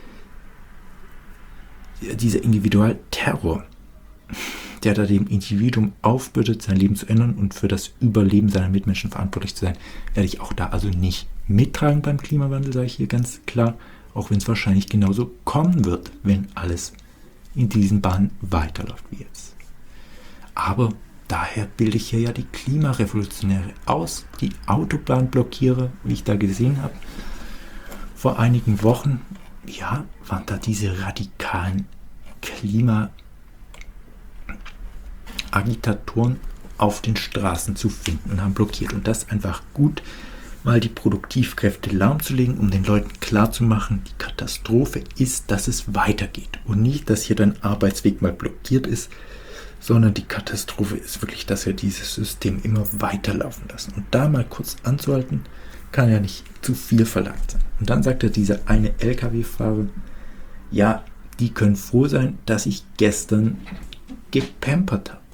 dieser Individualterror, der da dem Individuum aufbürdet, sein Leben zu ändern und für das Überleben seiner Mitmenschen verantwortlich zu sein, werde ich auch da also nicht mittragen beim Klimawandel, sage ich hier ganz klar, auch wenn es wahrscheinlich genauso kommen wird, wenn alles in diesen Bahnen weiterläuft wie jetzt. Aber daher bilde ich hier ja die Klimarevolutionäre aus, die Autobahnblockierer, wie ich da gesehen habe. Vor einigen Wochen, ja, waren da diese radikalen Agitatoren auf den Straßen zu finden und haben blockiert. Und das einfach gut, mal die Produktivkräfte lahmzulegen, um den Leuten klarzumachen, die Katastrophe ist, dass es weitergeht. Und nicht, dass hier dein Arbeitsweg mal blockiert ist, sondern die Katastrophe ist wirklich, dass wir dieses System immer weiterlaufen lassen. Und da mal kurz anzuhalten, kann ja nicht zu viel verlangt sein. Und dann sagt dieser eine LKW-Fahrer, ja, die können froh sein, dass ich gestern gepampert habe.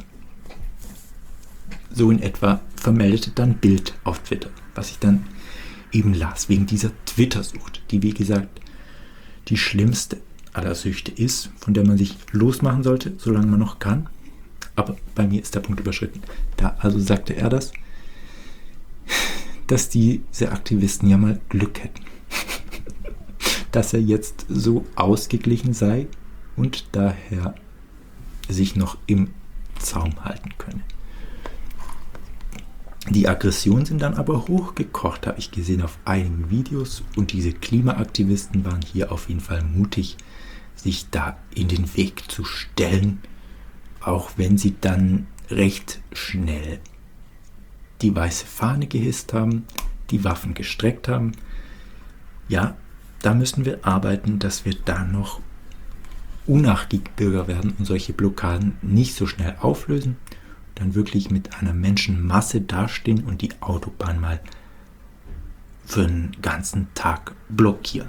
So in etwa vermeldete dann Bild auf Twitter, was ich dann eben las, wegen dieser Twitter-Sucht, die wie gesagt die schlimmste aller Süchte ist, von der man sich losmachen sollte, solange man noch kann. Aber bei mir ist der Punkt überschritten. Da also sagte er das, dass diese Aktivisten ja mal Glück hätten. Dass er jetzt so ausgeglichen sei und daher sich noch im Zaum halten könne. Die Aggressionen sind dann aber hochgekocht, habe ich gesehen auf einigen Videos, und diese Klimaaktivisten waren hier auf jeden Fall mutig, sich da in den Weg zu stellen, auch wenn sie dann recht schnell die weiße Fahne gehisst haben, die Waffen gestreckt haben. Ja, da müssen wir arbeiten, dass wir da noch unnachgiebig Bürger werden und solche Blockaden nicht so schnell auflösen, dann wirklich mit einer Menschenmasse dastehen und die Autobahn mal für einen ganzen Tag blockieren.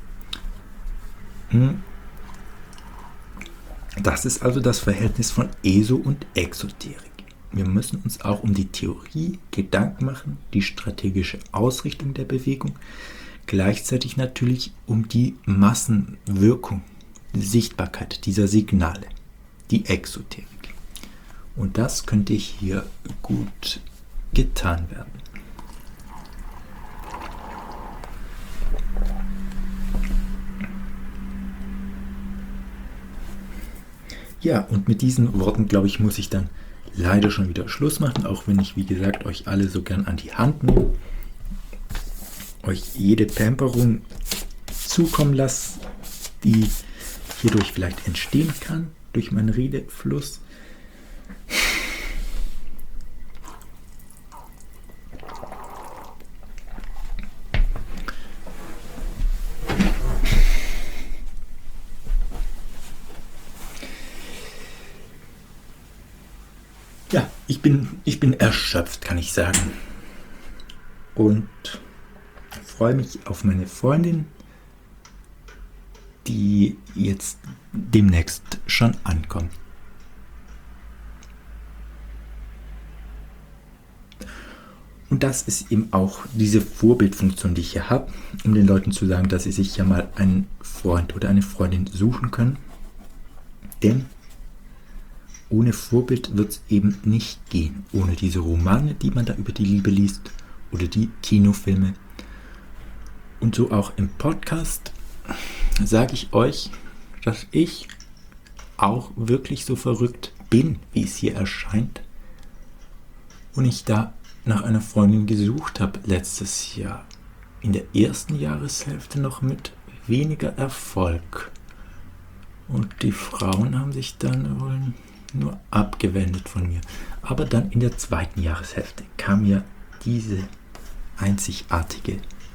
Das ist also das Verhältnis von ESO und Exoterik. Wir müssen uns auch um die Theorie Gedanken machen, die strategische Ausrichtung der Bewegung, gleichzeitig natürlich um die Massenwirkung, die Sichtbarkeit dieser Signale, die Exoterik. Und das könnte hier gut getan werden. Ja, und mit diesen Worten, glaube ich, muss ich dann leider schon wieder Schluss machen, auch wenn ich, wie gesagt, euch alle so gern an die Hand nehme, euch jede Pamperung zukommen lasse, die hierdurch vielleicht entstehen kann, durch meinen Redefluss. Ja, ich bin erschöpft, kann ich sagen. Und freue mich auf meine Freundin, die jetzt demnächst schon ankommt. Und das ist eben auch diese Vorbildfunktion, die ich hier habe, um den Leuten zu sagen, dass sie sich ja mal einen Freund oder eine Freundin suchen können. Denn ohne Vorbild wird es eben nicht gehen. Ohne diese Romane, die man da über die Liebe liest, oder die Kinofilme. Und so auch im Podcast sage ich euch, dass ich auch wirklich so verrückt bin, wie es hier erscheint. Und ich da nach einer Freundin gesucht habe letztes Jahr. In der ersten Jahreshälfte noch mit weniger Erfolg. Und die Frauen haben sich dann wohl nur abgewendet von mir. Aber dann in der zweiten Jahreshälfte kam ja diese einzigartige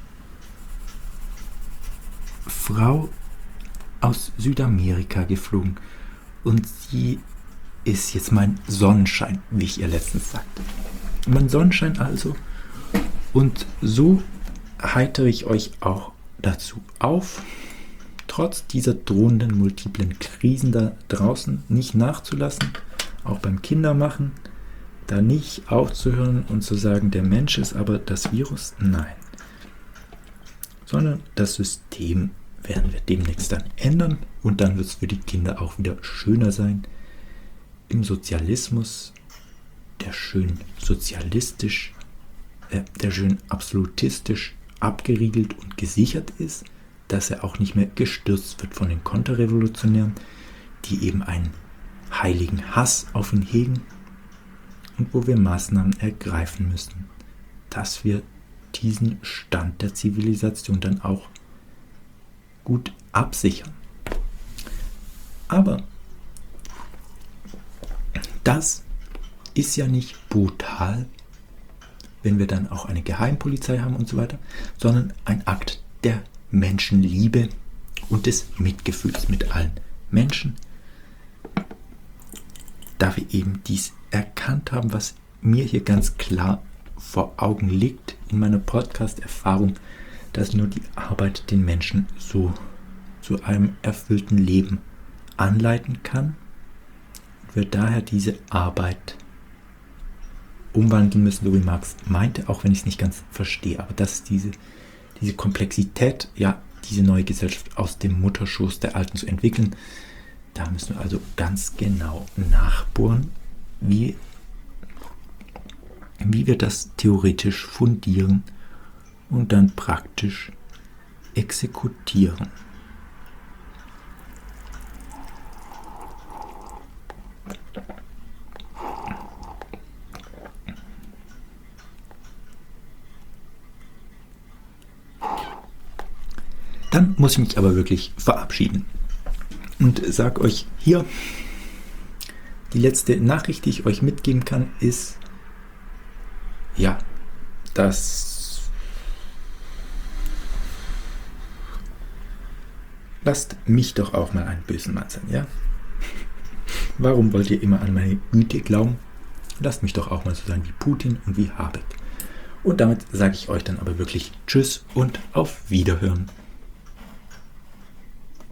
Frau aus Südamerika geflogen. Und sie ist jetzt mein Sonnenschein, wie ich ihr letztens sagte. Mein Sonnenschein also. Und so heitere ich euch auch dazu auf, trotz dieser drohenden multiplen Krisen da draußen nicht nachzulassen, auch beim Kindermachen, da nicht aufzuhören und zu sagen, der Mensch ist aber das Virus. Nein. Sondern das System werden wir demnächst dann ändern und dann wird es für die Kinder auch wieder schöner sein. Im Sozialismus, der schön sozialistisch, der schön absolutistisch abgeriegelt und gesichert ist, dass er auch nicht mehr gestürzt wird von den Konterrevolutionären, die eben einen heiligen Hass auf ihn hegen und wo wir Maßnahmen ergreifen müssen, dass wir diesen Stand der Zivilisation dann auch gut absichern. Aber das ist ja nicht brutal, wenn wir dann auch eine Geheimpolizei haben und so weiter, sondern ein Akt der Menschenliebe und des Mitgefühls mit allen Menschen, da wir eben dies erkannt haben, was mir hier ganz klar vor Augen liegt in meiner Podcast-Erfahrung, dass nur die Arbeit den Menschen so zu einem erfüllten Leben anleiten kann und wir daher diese Arbeit umwandeln müssen, so wie Marx meinte, auch wenn ich es nicht ganz verstehe. Aber dass diese Komplexität, ja, diese neue Gesellschaft aus dem Mutterschoß der Alten zu entwickeln, da müssen wir also ganz genau nachbohren, wie wir das theoretisch fundieren und dann praktisch exekutieren. Dann muss ich mich aber wirklich verabschieden und sage euch hier, die letzte Nachricht, die ich euch mitgeben kann, ist, ja, dass lasst mich doch auch mal einen bösen Mann sein, ja? Warum wollt ihr immer an meine Güte glauben? Lasst mich doch auch mal so sein wie Putin und wie Habeck. Und damit sage ich euch dann aber wirklich Tschüss und auf Wiederhören.